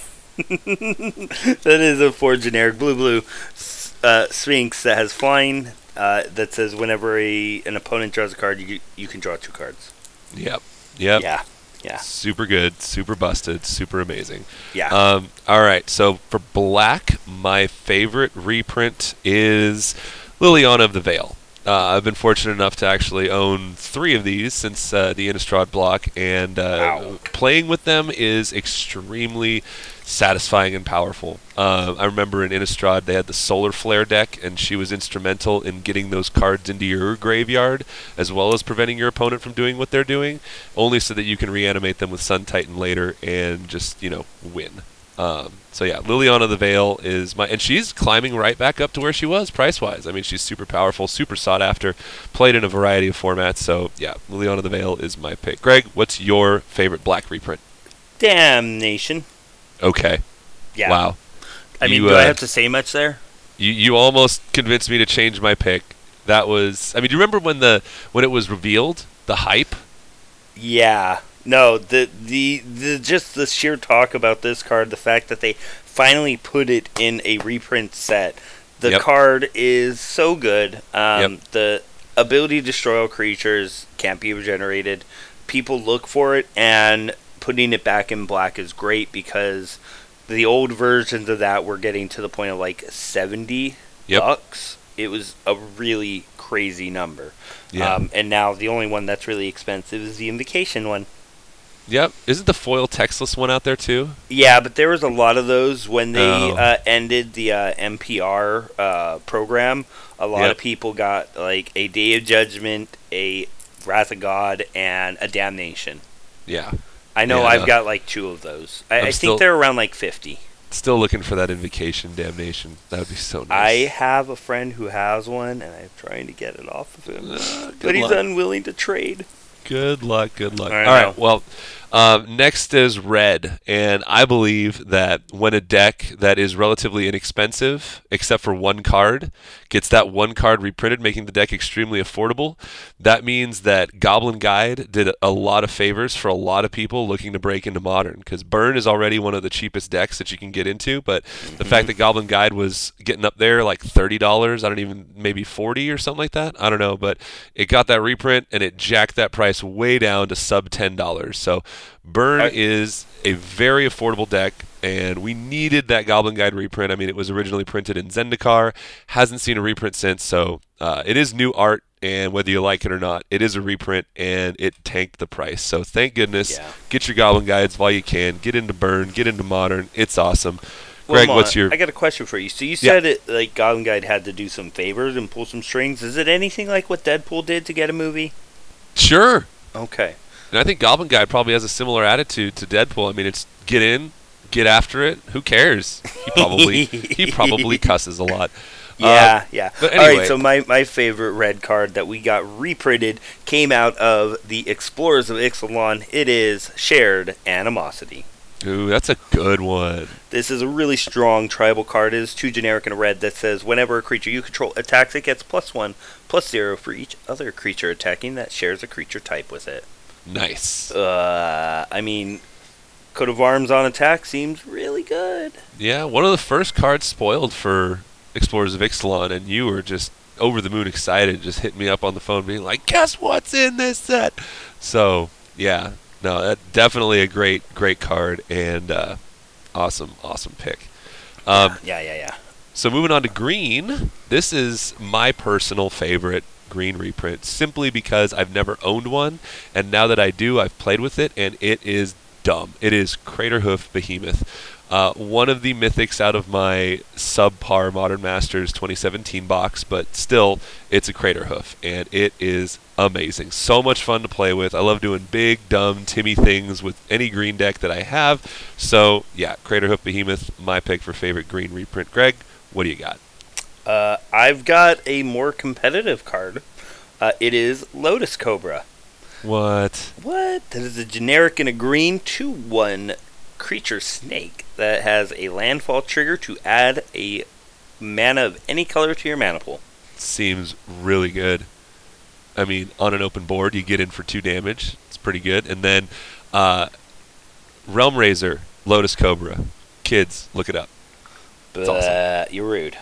That is a 4 generic blue Sphinx that has flying, that says whenever an opponent draws a card, you can draw 2 cards. Yep. Yeah. Super good, super busted, super amazing. Yeah. All right, so for black, my favorite reprint is Liliana of the Veil. I've been fortunate enough to actually own 3 of these since the Innistrad block, and playing with them is extremely satisfying and powerful. I remember in Innistrad they had the Solar Flare deck, and she was instrumental in getting those cards into your graveyard, as well as preventing your opponent from doing what they're doing, only so that you can reanimate them with Sun Titan later and just, win. So yeah, Liliana the Veil is and she's climbing right back up to where she was price-wise. I mean, she's super powerful, super sought after, played in a variety of formats. So yeah, Liliana the Veil is my pick. Greg, what's your favorite black reprint? Damnation. Okay. Yeah. Wow. I mean, do I have to say much there? You almost convinced me to change my pick. That was, I mean, do you remember when it was revealed, the hype? Yeah. No, the just the sheer talk about this card, the fact that they finally put it in a reprint set. The card is so good. The ability to destroy all creatures can't be regenerated. People look for it, and putting it back in black is great because the old versions of that were getting to the point of like $70. It was a really crazy number. Yeah. And now the only one that's really expensive is the Invocation one. Yep. Isn't the foil textless one out there too? Yeah, but there was a lot of those when they ended the MPR program. A lot of people got like a Day of Judgment, a Wrath of God, and a Damnation. Yeah. I know I've got like 2 of those. I think they're around like 50. Still looking for that Invocation Damnation. That would be so nice. I have a friend who has one, and I'm trying to get it off of him. But he's unwilling to trade. Good luck. All right. Well, next is red, and I believe that when a deck that is relatively inexpensive, except for one card, gets that one card reprinted, making the deck extremely affordable, that means that Goblin Guide did a lot of favors for a lot of people looking to break into Modern, because Burn is already one of the cheapest decks that you can get into, but the fact that Goblin Guide was getting up there like $30, maybe $40 or something like that, I don't know, but it got that reprint, and it jacked that price way down to sub $10. So Burn is a very affordable deck, and we needed that Goblin Guide reprint. I mean, it was originally printed in Zendikar, hasn't seen a reprint since, so it is new art, and whether you like it or not, it is a reprint, and it tanked the price. So thank goodness. Get your Goblin Guides while you can. Get into Burn, get into Modern. It's awesome. Greg, what's your... I got a question for you. So you said it like Goblin Guide had to do some favors and pull some strings. Is it anything like what Deadpool did to get a movie? Sure. Okay. And I think Goblin Guide probably has a similar attitude to Deadpool. I mean, it's get in, get after it. Who cares? He probably cusses a lot. Yeah. But anyway. All right, so my favorite red card that we got reprinted came out of the Explorers of Ixalan. It is Shared Animosity. Ooh, that's a good one. This is a really strong tribal card. It is 2 generic and a red that says whenever a creature you control attacks, it gets +1/+0 for each other creature attacking that shares a creature type with it. Nice. I mean, Coat of Arms on attack seems really good. Yeah, one of the first cards spoiled for Explorers of Ixalan, and you were just over the moon excited, just hitting me up on the phone being like, guess what's in this set? So, yeah. No, that definitely a great card, and awesome pick. Yeah. So moving on to green, this is my personal favorite green reprint, simply because I've never owned one, and now that I do, I've played with it, and it is dumb. It is Craterhoof Behemoth. One of the mythics out of my subpar Modern Masters 2017 box, but still, it's a Craterhoof, and it is amazing. So much fun to play with. I love doing big, dumb, Timmy things with any green deck that I have. So, yeah, Craterhoof Behemoth, my pick for favorite green reprint. Greg, what do you got? I've got a more competitive card. It is Lotus Cobra. What? That is a generic and a green 2/1 creature snake that has a landfall trigger to add a mana of any color to your mana pool. Seems really good. I mean, on an open board, you get in for 2 damage. It's pretty good. And then Realm Razor, Lotus Cobra. Kids, look it up. It's awesome. You're rude.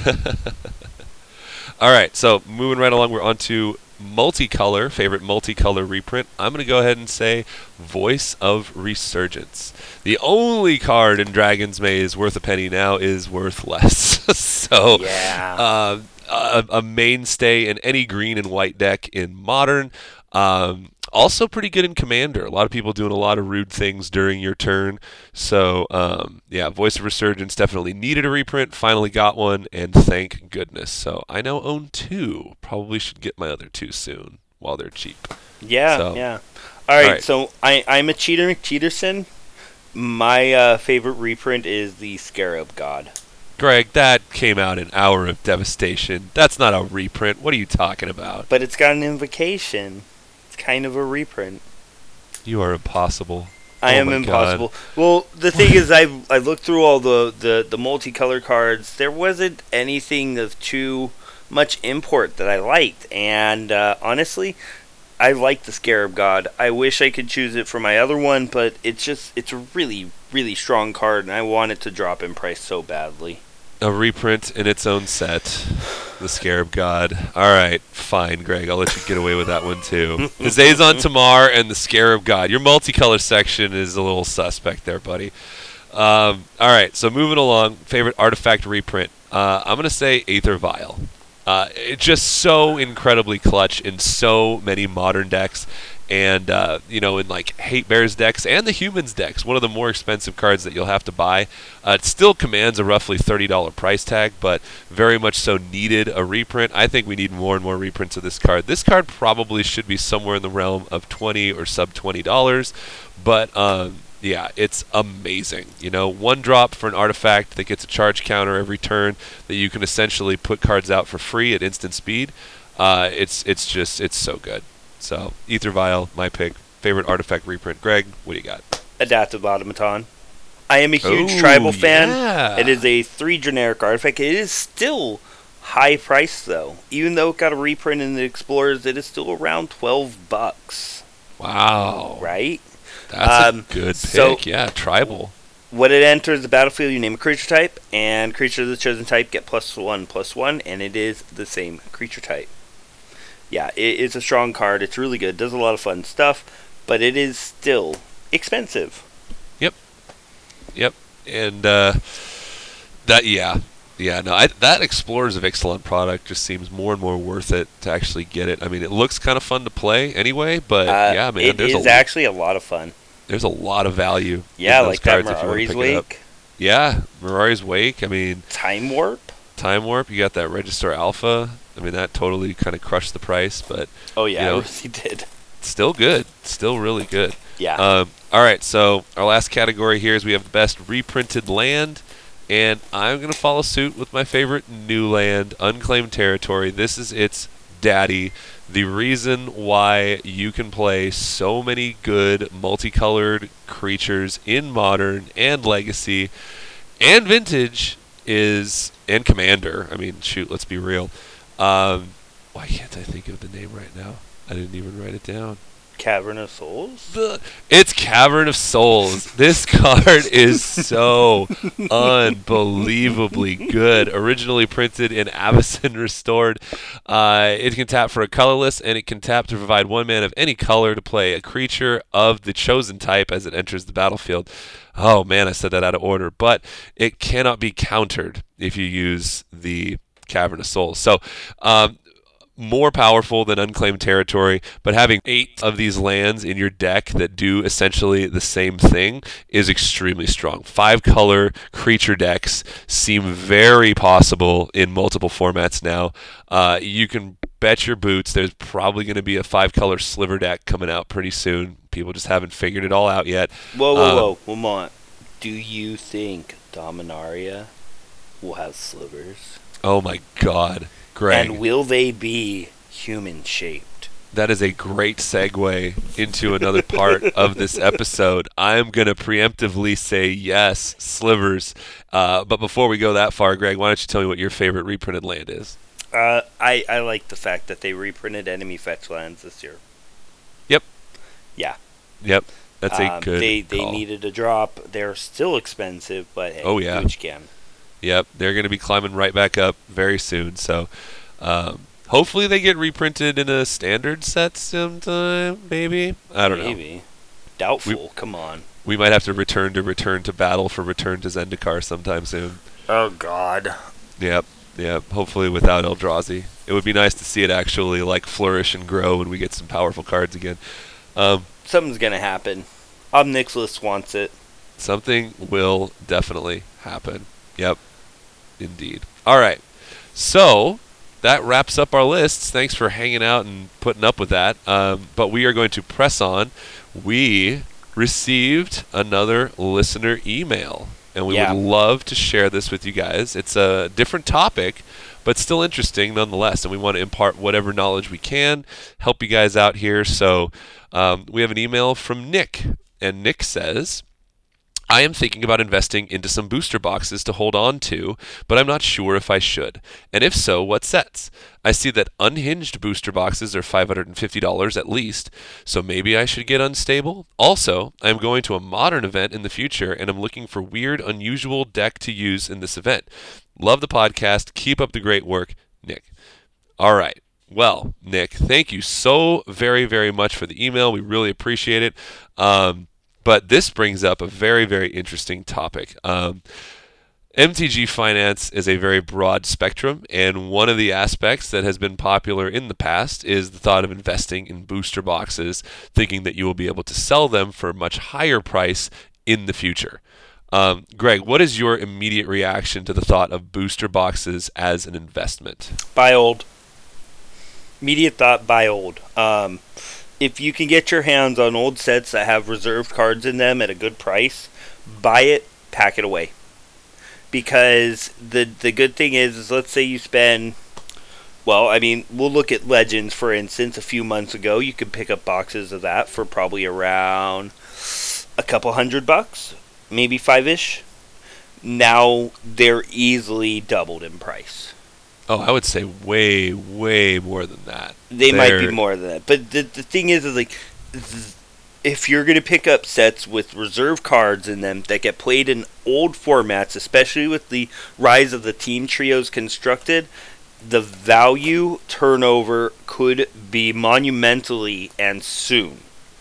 All right, so moving right along, we're on to multicolor, favorite multicolor reprint. I'm going to go ahead and say Voice of Resurgence. The only card in Dragon's Maze worth a penny now is worth less. So, yeah. A mainstay in any green and white deck in Modern. Also pretty good in Commander. A lot of people doing a lot of rude things during your turn. So, yeah, Voice of Resurgence definitely needed a reprint. Finally got one, and thank goodness. So I now own 2. Probably should get my other 2 soon while they're cheap. Yeah. All right, so I'm a cheater McCheaterson. My favorite reprint is the Scarab God. Greg, that came out in Hour of Devastation. That's not a reprint. What are you talking about? But it's got an invocation. It's kind of a reprint. You are impossible. I am impossible. God. Well, the thing is, I looked through all the multicolor cards. There wasn't anything of too much import that I liked. And honestly, I like the Scarab God. I wish I could choose it for my other one, but it's a really, really strong card, and I want it to drop in price so badly. A reprint in its own set. The Scarab God. All right, fine, Greg. I'll let you get away with that one, too. The Zazon Tamar and the Scarab God. Your multicolor section is a little suspect there, buddy. All right, so moving along. Favorite artifact reprint. I'm going to say Aether Vial. It's just so incredibly clutch in so many modern decks. And, in like Hate Bears decks and the Humans decks, one of the more expensive cards that you'll have to buy. It still commands a roughly $30 price tag, but very much so needed a reprint. I think we need more and more reprints of this card. This card probably should be somewhere in the realm of $20 or sub $20, but yeah, it's amazing. One drop for an artifact that gets a charge counter every turn that you can essentially put cards out for free at instant speed. It's so good. So, Aether Vial, my pick. Favorite artifact reprint. Greg, what do you got? Adaptive Automaton. I am a huge Tribal fan. It is a 3 generic artifact. It is still high price, though. Even though it got a reprint in the Explorers, it is still around $12. Wow. Right? That's a good pick. So, yeah, Tribal. When it enters the battlefield, you name a creature type, and creatures of the chosen type get +1/+1, and it is the same creature type. Yeah, it's a strong card. It's really good. Does a lot of fun stuff, but it is still expensive. Yep. And that Explorers of Ixalan product just seems more and more worth it to actually get it. I mean, it looks kind of fun to play anyway, but yeah, man, it is actually a lot of fun. There's a lot of value. Yeah, like that Mirari's Wake. Yeah, Mirari's Wake. I mean, Time Warp. You got that Register Alpha. I mean, that totally kind of crushed the price, but oh yeah, it really did. Still good. Still really good. Yeah. All right, so our last category here is we have the best reprinted land, and I'm going to follow suit with my favorite new land, Unclaimed Territory. This is its daddy. The reason why you can play so many good multicolored creatures in Modern and Legacy and Vintage and Commander. I mean, shoot, let's be real. Why can't I think of the name right now? I didn't even write it down. Cavern of Souls? It's Cavern of Souls. This card is so unbelievably good. Originally printed in Avacyn Restored. It can tap for a colorless, and it can tap to provide 1 mana of any color to play a creature of the chosen type as it enters the battlefield. Oh man, I said that out of order. But it cannot be countered if you use the Cavern of Souls. So, more powerful than Unclaimed Territory, but having 8 of these lands in your deck that do essentially the same thing is extremely strong. 5-color creature decks seem very possible in multiple formats now. You can bet your boots there's probably going to be a 5-color sliver deck coming out pretty soon. People just haven't figured it all out yet. Whoa. One moment. Do you think Dominaria will have slivers? Oh my god. Greg. And will they be human-shaped? That is a great segue into another part of this episode. I'm going to preemptively say yes, slivers. But before we go that far, Greg, why don't you tell me what your favorite reprinted land is? I like the fact that they reprinted enemy fetch lands this year. Yep. Yeah. Yep. That's a good They call. needed a drop. They're still expensive, but hey, oh, yeah. which can. Yep, they're going to be climbing right back up very soon. So, hopefully they get reprinted in a standard set sometime. Maybe I don't know. Maybe doubtful. Come on. We might have to return to battle for Return to Zendikar sometime soon. Oh God. Yep. Hopefully without Eldrazi. It would be nice to see it actually like flourish and grow when we get some powerful cards again. Something's gonna happen. Nicholas wants it. Something will definitely happen. Yep. Indeed. All right. So that wraps up our lists. Thanks for hanging out and putting up with that. But we are going to press on. We received another listener email, and we would love to share this with you guys. It's a different topic, but still interesting nonetheless, and we want to impart whatever knowledge we can, help you guys out here. So we have an email from Nick, and Nick says, I am thinking about investing into some booster boxes to hold on to, but I'm not sure if I should. And if so, what sets? I see that unhinged booster boxes are $550 at least, so maybe I should get unstable. Also, I am going to a modern event in the future, and I'm looking for weird, unusual deck to use in this event. Love the podcast. Keep up the great work, Nick. All right. Well, Nick, thank you so very, very much for the email. We really appreciate it. But this brings up a very, very interesting topic. MTG finance is a very broad spectrum, and one of the aspects that has been popular in the past is the thought of investing in booster boxes, thinking that you will be able to sell them for a much higher price in the future. Greg, what is your immediate reaction to the thought of booster boxes as an investment? Buy old. Immediate thought, buy old. If you can get your hands on old sets that have reserved cards in them at a good price, buy it, pack it away. Because the good thing is let's say you spend, well, I mean, we'll look at Legends, for instance. A few months ago, you could pick up boxes of that for probably around a couple $100, maybe $5-ish. Now, they're easily doubled in price. Oh, I would say way, way more than that. They might be more than that. But the thing is like, if you're going to pick up sets with reserve cards in them that get played in old formats, especially with the rise of the team trios constructed, the value turnover could be monumentally and soon.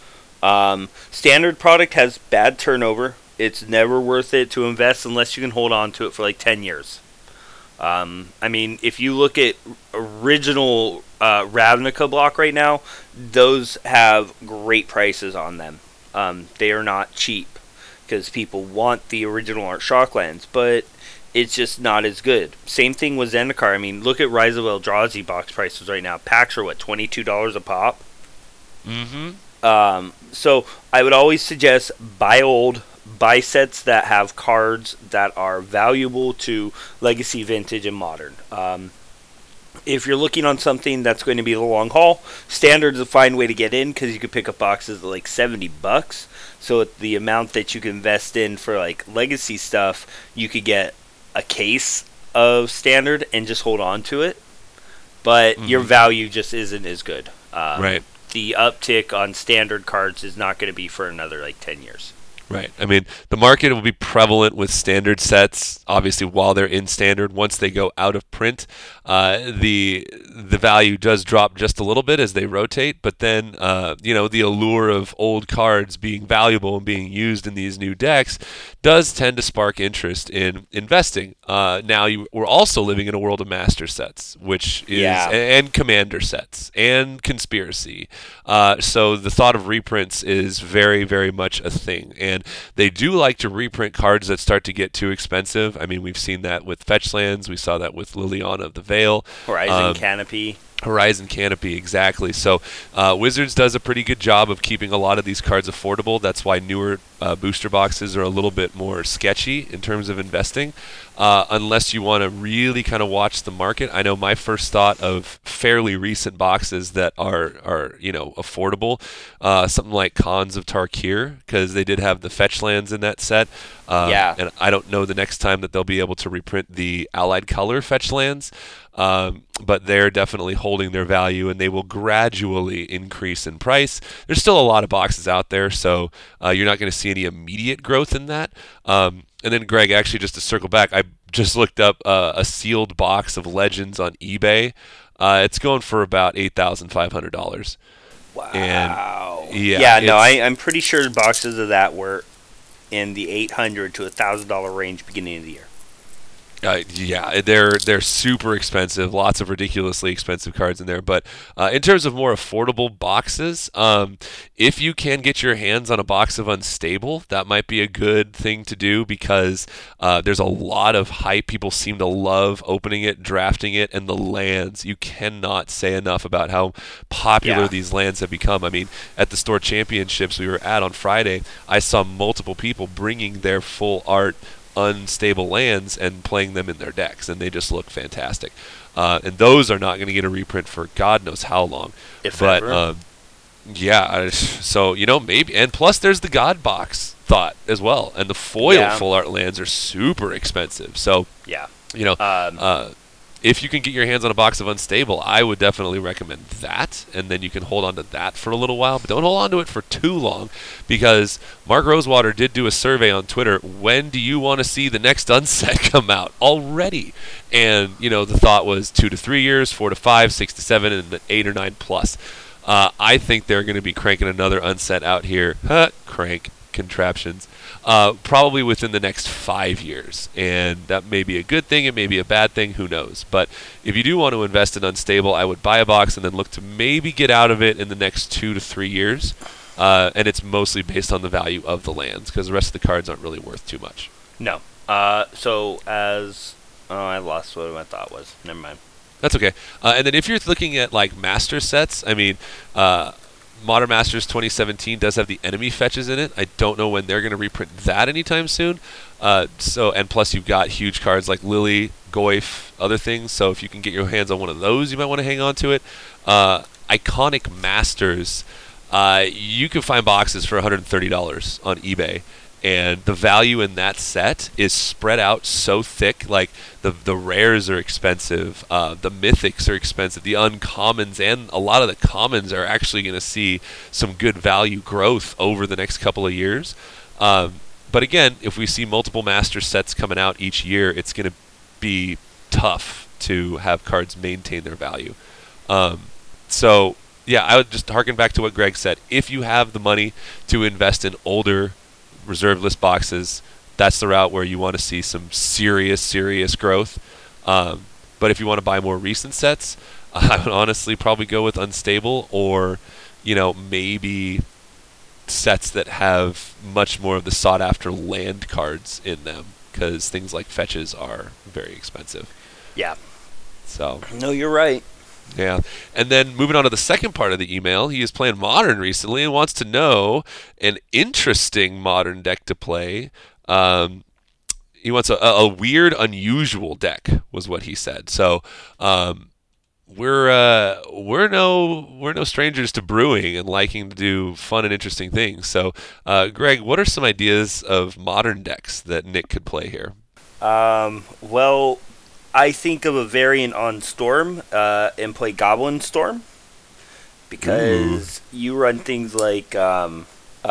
Standard product has bad turnover. It's never worth it to invest unless you can hold on to it for like 10 years. I mean, if you look at original Ravnica block right now, those have great prices on them. They are not cheap because people want the original Art Shocklands, but it's just not as good. Same thing with Zendikar. I mean, look at Rise of Eldrazi box prices right now. Packs are, what, $22 a pop? Mm-hmm. So I would always suggest buy old. Buy sets that have cards that are valuable to Legacy, Vintage, and Modern. If you're looking on something that's going to be the long haul, Standard is a fine way to get in because you could pick up boxes of like $70. So at the amount that you can invest in for like Legacy stuff, you could get a case of Standard and just hold on to it. But your value just isn't as good. Right. The uptick on Standard cards is not going to be for another like 10 years. Right. I mean, the market will be prevalent with standard sets, obviously, while they're in standard. Once they go out of print, the value does drop just a little bit as they rotate. But then, the allure of old cards being valuable and being used in these new decks does tend to spark interest in investing. Now, we're also living in a world of master sets, which is and commander sets and conspiracy. So the thought of reprints is very, very much a thing. And they do like to reprint cards that start to get too expensive. I mean, we've seen that with Fetch Lands. We saw that with Liliana of the Veil. Horizon Canopy. Horizon Canopy, exactly. So Wizards does a pretty good job of keeping a lot of these cards affordable. That's why newer booster boxes are a little bit more sketchy in terms of investing, unless you want to really kind of watch the market. I know my first thought of fairly recent boxes that are affordable, something like Khans of Tarkir, because they did have the Fetch Lands in that set. And I don't know the next time that they'll be able to reprint the Allied Color Fetch Lands. But they're definitely holding their value, and they will gradually increase in price. There's still a lot of boxes out there, so you're not going to see any immediate growth in that. And then, Greg, actually, just to circle back, I just looked up a sealed box of Legends on eBay. It's going for about $8,500. Wow. And I'm pretty sure boxes of that were in the $800 to $1,000 range beginning of the year. Yeah, they're super expensive. Lots of ridiculously expensive cards in there. But in terms of more affordable boxes, if you can get your hands on a box of Unstable, that might be a good thing to do because there's a lot of hype. People seem to love opening it, drafting it, and the lands. You cannot say enough about how popular these lands have become. I mean, at the store championships we were at on Friday, I saw multiple people bringing their full art Unstable lands and playing them in their decks, and they just look fantastic. And those are not going to get a reprint for God knows how long. If ever. So maybe, and plus there's the God box thought as well, and the foil full art lands are super expensive. So if you can get your hands on a box of Unstable, I would definitely recommend that, and then you can hold on to that for a little while, but don't hold on to it for too long, because Mark Rosewater did do a survey on Twitter, when do you want to see the next Unset come out already? And, the thought was 2 to 3 years, 4 to 5, 6 to 7, and 8 or 9 plus. I think they're going to be cranking another Unset out here. Crank contraptions. Probably within the next 5 years, and that may be a good thing, it may be a bad thing, who knows. But if you do want to invest in Unstable, I would buy a box and then look to maybe get out of it in the next 2 to 3 years, and it's mostly based on the value of the lands, because the rest of the cards aren't really worth too much. No. I lost what my thought was. Never mind. That's okay. And then if you're looking at like master sets, I mean, Modern Masters 2017 does have the enemy fetches in it. I don't know when they're going to reprint that anytime soon. And plus you've got huge cards like Lily, Goyf, other things. So if you can get your hands on one of those, you might want to hang on to it. Iconic Masters, you can find boxes for $130 on eBay. And the value in that set is spread out so thick. Like the rares are expensive, the mythics are expensive, the uncommons and a lot of the commons are actually going to see some good value growth over the next couple of years. But again, if we see multiple master sets coming out each year, it's going to be tough to have cards maintain their value. So yeah, I would just harken back to what Greg said. If you have the money to invest in older reserve list boxes, that's the route where you want to see some serious growth. But if you want to buy more recent sets, I would honestly probably go with Unstable, or maybe sets that have much more of the sought after land cards in them, because things like fetches are very expensive. Yeah. So no, you're right. Yeah. And then moving on to the second part of the email, he is playing Modern recently and wants to know an interesting Modern deck to play. He wants a weird, unusual deck, was what he said. So we're no strangers to brewing and liking to do fun and interesting things. So Greg, what are some ideas of Modern decks that Nick could play here? Well, I think of a variant on Storm and play Goblin Storm, because you run things like Empty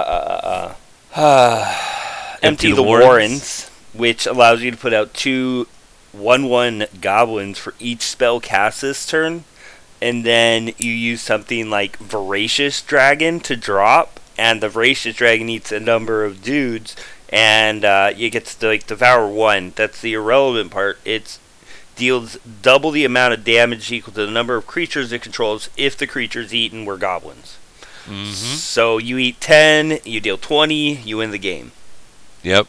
the Warrens, which allows you to put out 2 1/1 goblins for each spell cast this turn, and then you use something like Voracious Dragon to drop, and the Voracious Dragon eats a number of dudes, and you get to devour 1. That's the irrelevant part. It's deals double the amount of damage equal to the number of creatures it controls if the creatures eaten were goblins. Mm-hmm. So you eat 10, you deal 20, you win the game. Yep.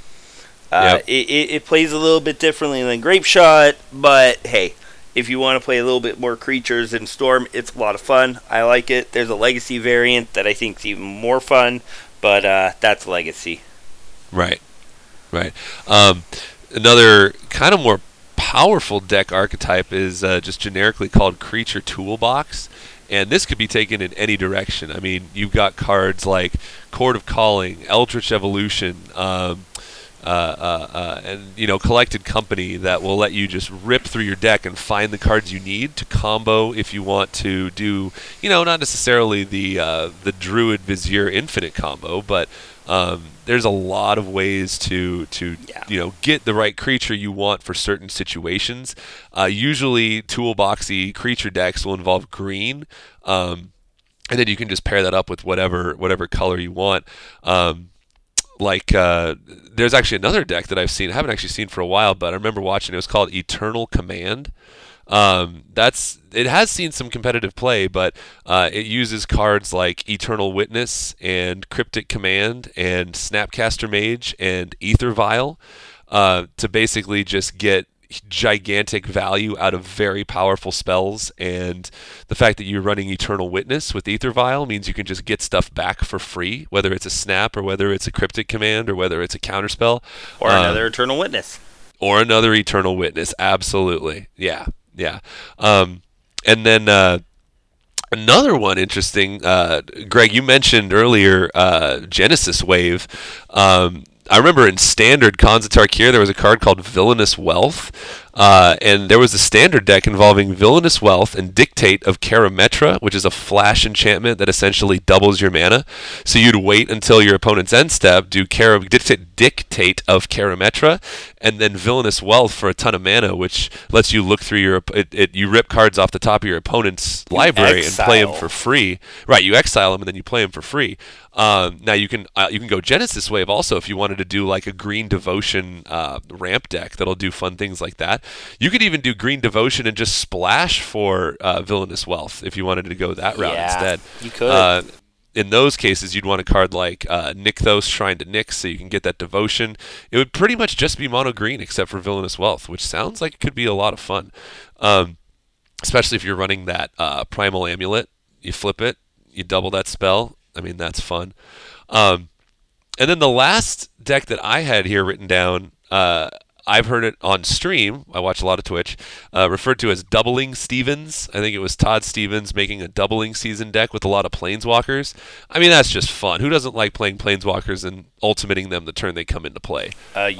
It plays a little bit differently than Grape Shot, but hey, if you want to play a little bit more creatures in Storm, it's a lot of fun. I like it. There's a Legacy variant that I think is even more fun, but that's Legacy. Right. Another kind of more powerful deck archetype is just generically called Creature Toolbox, and this could be taken in any direction. I mean, you've got cards like Chord of Calling, Eldritch Evolution, and Collected Company that will let you just rip through your deck and find the cards you need to combo if you want to do, not necessarily the Druid Vizier Infinite combo, but there's a lot of ways to get the right creature you want for certain situations. Usually toolboxy creature decks will involve green, and then you can just pair that up with whatever color you want. there's actually another deck that I haven't actually seen for a while, but I remember watching. It was called Eternal Command. It has seen some competitive play, but it uses cards like Eternal Witness and Cryptic Command and Snapcaster Mage and Aether Vial to basically just get gigantic value out of very powerful spells. And the fact that you're running Eternal Witness with Aether Vial means you can just get stuff back for free, whether it's a snap or whether it's a Cryptic Command or whether it's a counterspell or another Eternal Witness. Or another Eternal Witness, absolutely, yeah. And then another one interesting, Greg, you mentioned earlier Genesis Wave. I remember in Standard Khans of Tarkir there was a card called Villainous Wealth, and there was a standard deck involving Villainous Wealth and Dictate of Karametra, which is a flash enchantment that essentially doubles your mana. So you'd wait until your opponent's end step, do Dictate of Karametra, and then Villainous Wealth for a ton of mana, which lets you look through you rip cards off the top of your opponent's library and play them for free. Right, you exile them and then you play them for free. Now you can go Genesis Wave also if you wanted to do like a Green Devotion ramp deck that'll do fun things like that. You could even do Green Devotion and just splash for Villainous Wealth if you wanted to go that route instead. You could. In those cases, you'd want a card like Nykthos, Shrine to Nyx, so you can get that Devotion. It would pretty much just be mono green except for Villainous Wealth, which sounds like it could be a lot of fun. Especially if you're running that Primal Amulet. You flip it, you double that spell. I mean, that's fun. And then the last deck that I had here written down, I've heard it on stream. I watch a lot of Twitch, referred to as Doubling Stevens. I think it was Todd Stevens making a Doubling Season deck with a lot of Planeswalkers. I mean, that's just fun. Who doesn't like playing Planeswalkers and ultimating them the turn they come into play?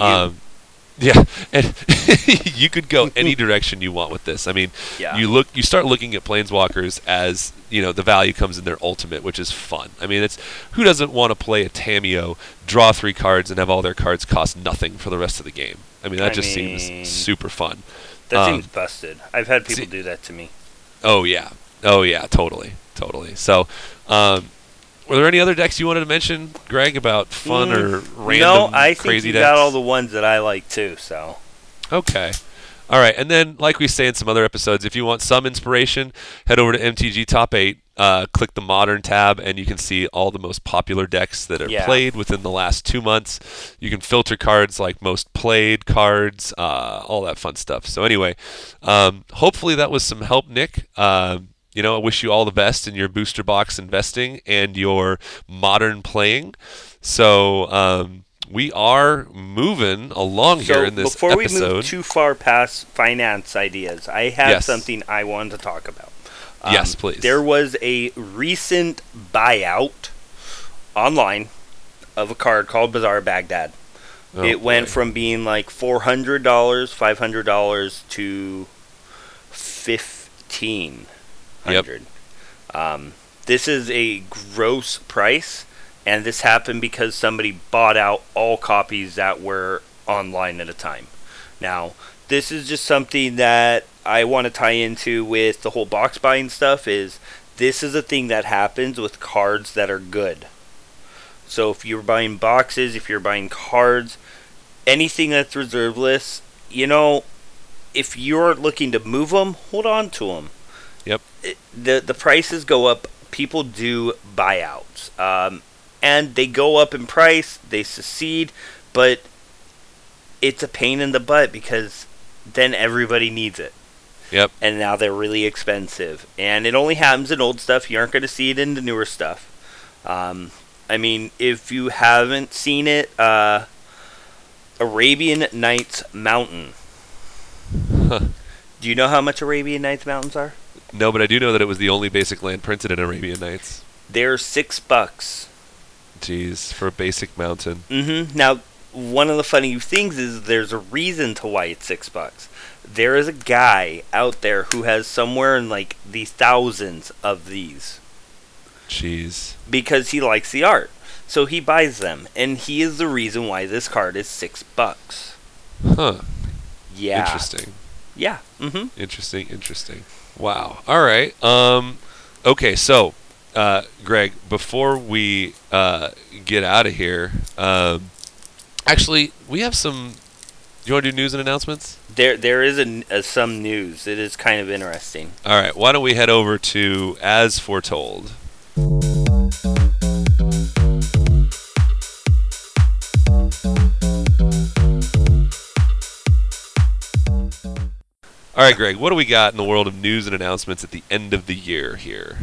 Yeah, and you could go any direction you want with this. I mean, you start looking at Planeswalkers as, the value comes in their ultimate, which is fun. I mean, who doesn't want to play a Tamiyo, draw 3 cards, and have all their cards cost nothing for the rest of the game? I mean, that seems super fun. That seems busted. I've had people do that to me. Oh yeah, totally. So, were there any other decks you wanted to mention, Greg, about fun or random crazy decks? No, I think you got all the ones that I like too. So. Okay. All right, and then, like we say in some other episodes, if you want some inspiration, head over to MTG Top 8, click the Modern tab, and you can see all the most popular decks that are played within the last 2 months. You can filter cards like most played cards, all that fun stuff. So anyway, hopefully that was some help, Nick. I wish you all the best in your booster box investing and your modern playing. So we are moving along here in this episode. Before we move too far past finance ideas, I have something I wanted to talk about. Yes, please. There was a recent buyout online of a card called Bazaar Baghdad. It went from being like $400, $500 to $1,500. This is a gross price, and this happened because somebody bought out all copies that were online at a time. Now, this is just something that I want to tie into with the whole box buying stuff. This is a thing that happens with cards that are good. So if you're buying boxes, if you're buying cards, anything that's reserve list, if you're looking to move them, hold on to them. Yep. The prices go up. People do buyouts. And they go up in price. They succeed. But it's a pain in the butt because then everybody needs it. Yep. And now they're really expensive. And it only happens in old stuff. You aren't going to see it in the newer stuff. If you haven't seen it, Arabian Nights Mountain. Huh. Do you know how much Arabian Nights Mountains are? No, but I do know that it was the only basic land printed in Arabian Nights. They're $6. Jeez, for a basic mountain. Mm-hmm. Now, one of the funny things is there's a reason to why it's $6. There is a guy out there who has somewhere in like the thousands of these. Jeez. Because he likes the art. So he buys them. And he is the reason why this card is $6. Huh. Yeah. Interesting. Yeah. Mm-hmm. Interesting. Wow. All right. Okay, so Greg, before we get out of here, actually, we have some. Do you want to do news and announcements? There is some news. It is kind of interesting. All right, why don't we head over to As Foretold. All right, Greg, what do we got in the world of news and announcements at the end of the year here?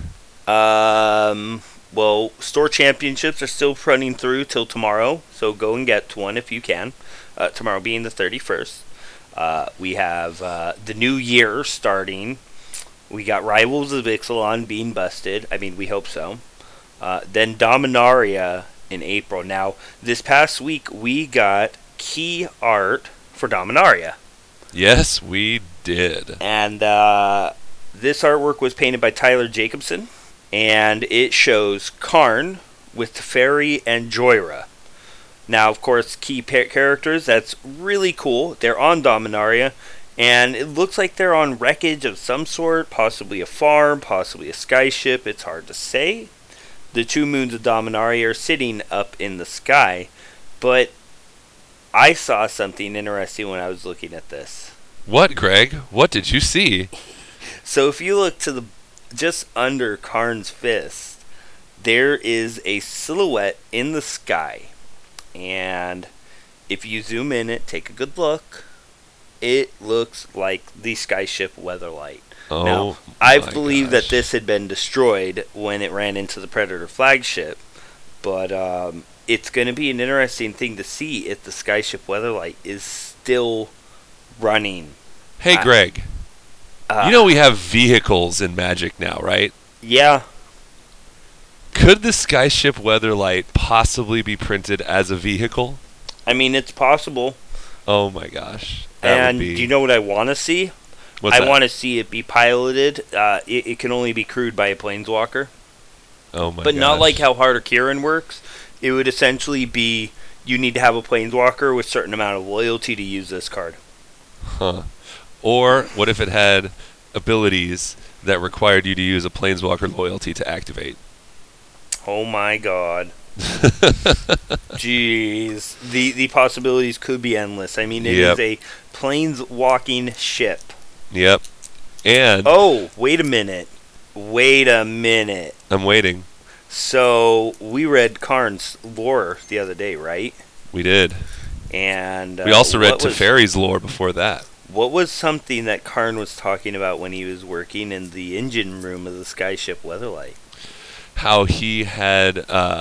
Well, store championships are still running through till tomorrow, so go and get one if you can. Tomorrow being the 31st. We have the new year starting. We got Rivals of Ixalan being busted. I mean, we hope so. Then Dominaria in April. Now, this past week, we got key art for Dominaria. Yes, we did. And this artwork was painted by Tyler Jacobson. And it shows Karn with Teferi and Joyra. Now, of course, key characters, that's really cool. They're on Dominaria, and it looks like they're on wreckage of some sort, possibly a farm, possibly a skyship. It's hard to say. The two moons of Dominaria are sitting up in the sky, but I saw something interesting when I was looking at this. What, Greg? What did you see? So if you look to the just under Karn's fist, there is a silhouette in the sky. And if you zoom in it, take a good look, it looks like the skyship Weatherlight. Oh, now, I believe that this had been destroyed when it ran into the Predator flagship, but it's going to be an interesting thing to see if the skyship Weatherlight is still running. Hey, Greg. You know we have vehicles in Magic now, right? Yeah. Could the skyship Weatherlight possibly be printed as a vehicle? I mean, it's possible. Oh my gosh. And do you know what I want to see? I want to see it be piloted. It can only be crewed by a planeswalker. Oh my gosh. But not like how Harder Kieran works. It would essentially be you need to have a planeswalker with a certain amount of loyalty to use this card. Huh. Or what if it had abilities that required you to use a planeswalker loyalty to activate? Oh my god. Jeez. The possibilities could be endless. I mean, it is a planeswalking ship. Yep. And oh, wait a minute. I'm waiting. So, we read Karn's lore the other day, right? We did. And we also read Teferi's lore before that. What was something that Karn was talking about when he was working in the engine room of the skyship Weatherlight? How he had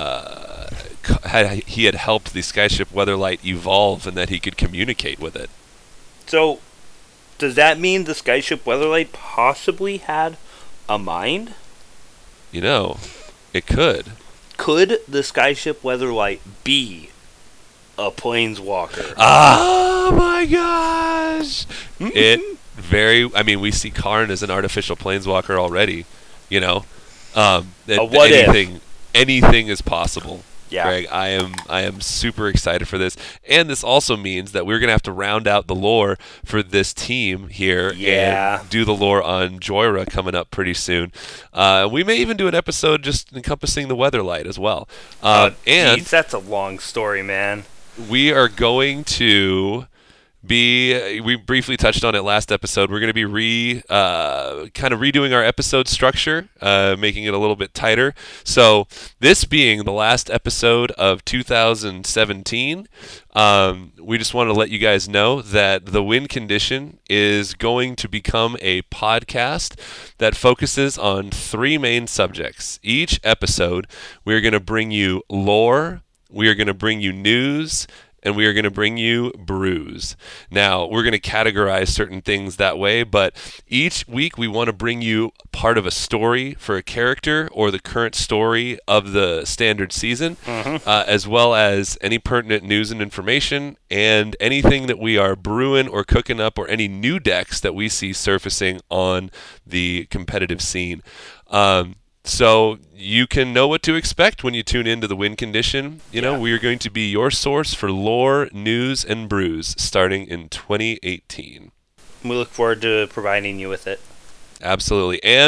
helped the skyship Weatherlight evolve and that he could communicate with it. So, does that mean the skyship Weatherlight possibly had a mind? You know, it could. Could the skyship Weatherlight be a planeswalker? Oh my gosh! I mean, we see Karn as an artificial planeswalker already, you know. What if? Anything is possible. Yeah. Greg, I am super excited for this. And this also means that we're going to have to round out the lore for this team here and do the lore on Joyra coming up pretty soon. We may even do an episode just encompassing the Weatherlight as well. And geez, that's a long story, man. We are going to we briefly touched on it last episode. We're going to be kind of redoing our episode structure, making it a little bit tighter. So this being the last episode of 2017, we just want to let you guys know that The Win Condition is going to become a podcast that focuses on 3 main subjects. Each episode, we're going to bring you lore, we are going to bring you news, and we are going to bring you brews. Now, we're going to categorize certain things that way, but each week we want to bring you part of a story for a character or the current story of the standard season, as well as any pertinent news and information and anything that we are brewing or cooking up or any new decks that we see surfacing on the competitive scene. So you can know what to expect when you tune into The Win Condition. You know, we are going to be your source for lore, news, and brews starting in 2018. We look forward to providing you with it. Absolutely. And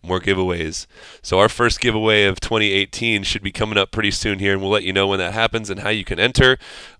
more giveaways. So our first giveaway of 2018 should be coming up pretty soon here, and we'll let you know when that happens and how you can enter.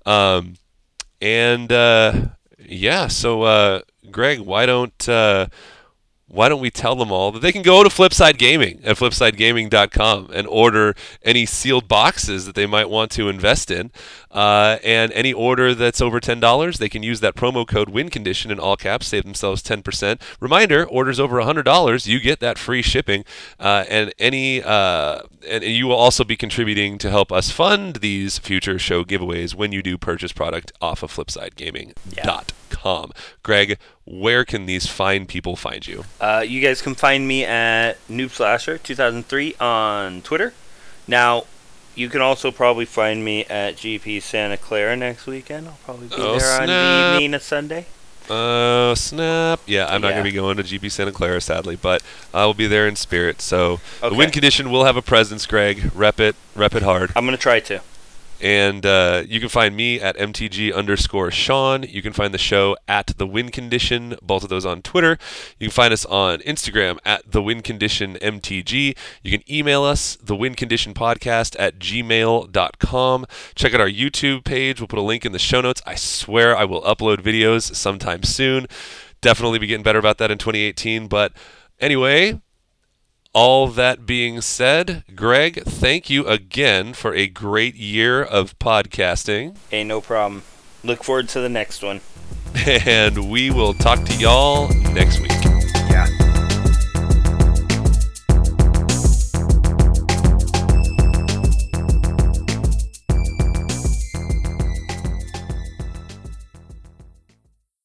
So Greg, why don't we tell them all that they can go to Flipside Gaming at flipsidegaming.com and order any sealed boxes that they might want to invest in. And any order that's over $10, they can use that promo code WINCONDITION in all caps, save themselves 10%. Reminder, orders over $100, you get that free shipping. And you will also be contributing to help us fund these future show giveaways when you do purchase product off of flipsidegaming.com. Greg, where can these fine people find you? You guys can find me at NoobSlasher2003 on Twitter. Now, you can also probably find me at GP Santa Clara next weekend. I'll probably be there on the evening of Sunday. Snap. Yeah, I'm not going to be going to GP Santa Clara, sadly, but I will be there in spirit. So the Win Condition will have a presence, Greg. Rep it hard. I'm going to try to. And you can find me at MTG_Sean. You can find the show at The Win Condition, both of those on Twitter. You can find us on Instagram at The Win Condition MTG. You can email us, thewinconditionpodcast@gmail.com. Check out our YouTube page. We'll put a link in the show notes. I swear I will upload videos sometime soon. Definitely be getting better about that in 2018. But anyway, all that being said, Greg, thank you again for a great year of podcasting. Hey, no problem. Look forward to the next one. And we will talk to y'all next week.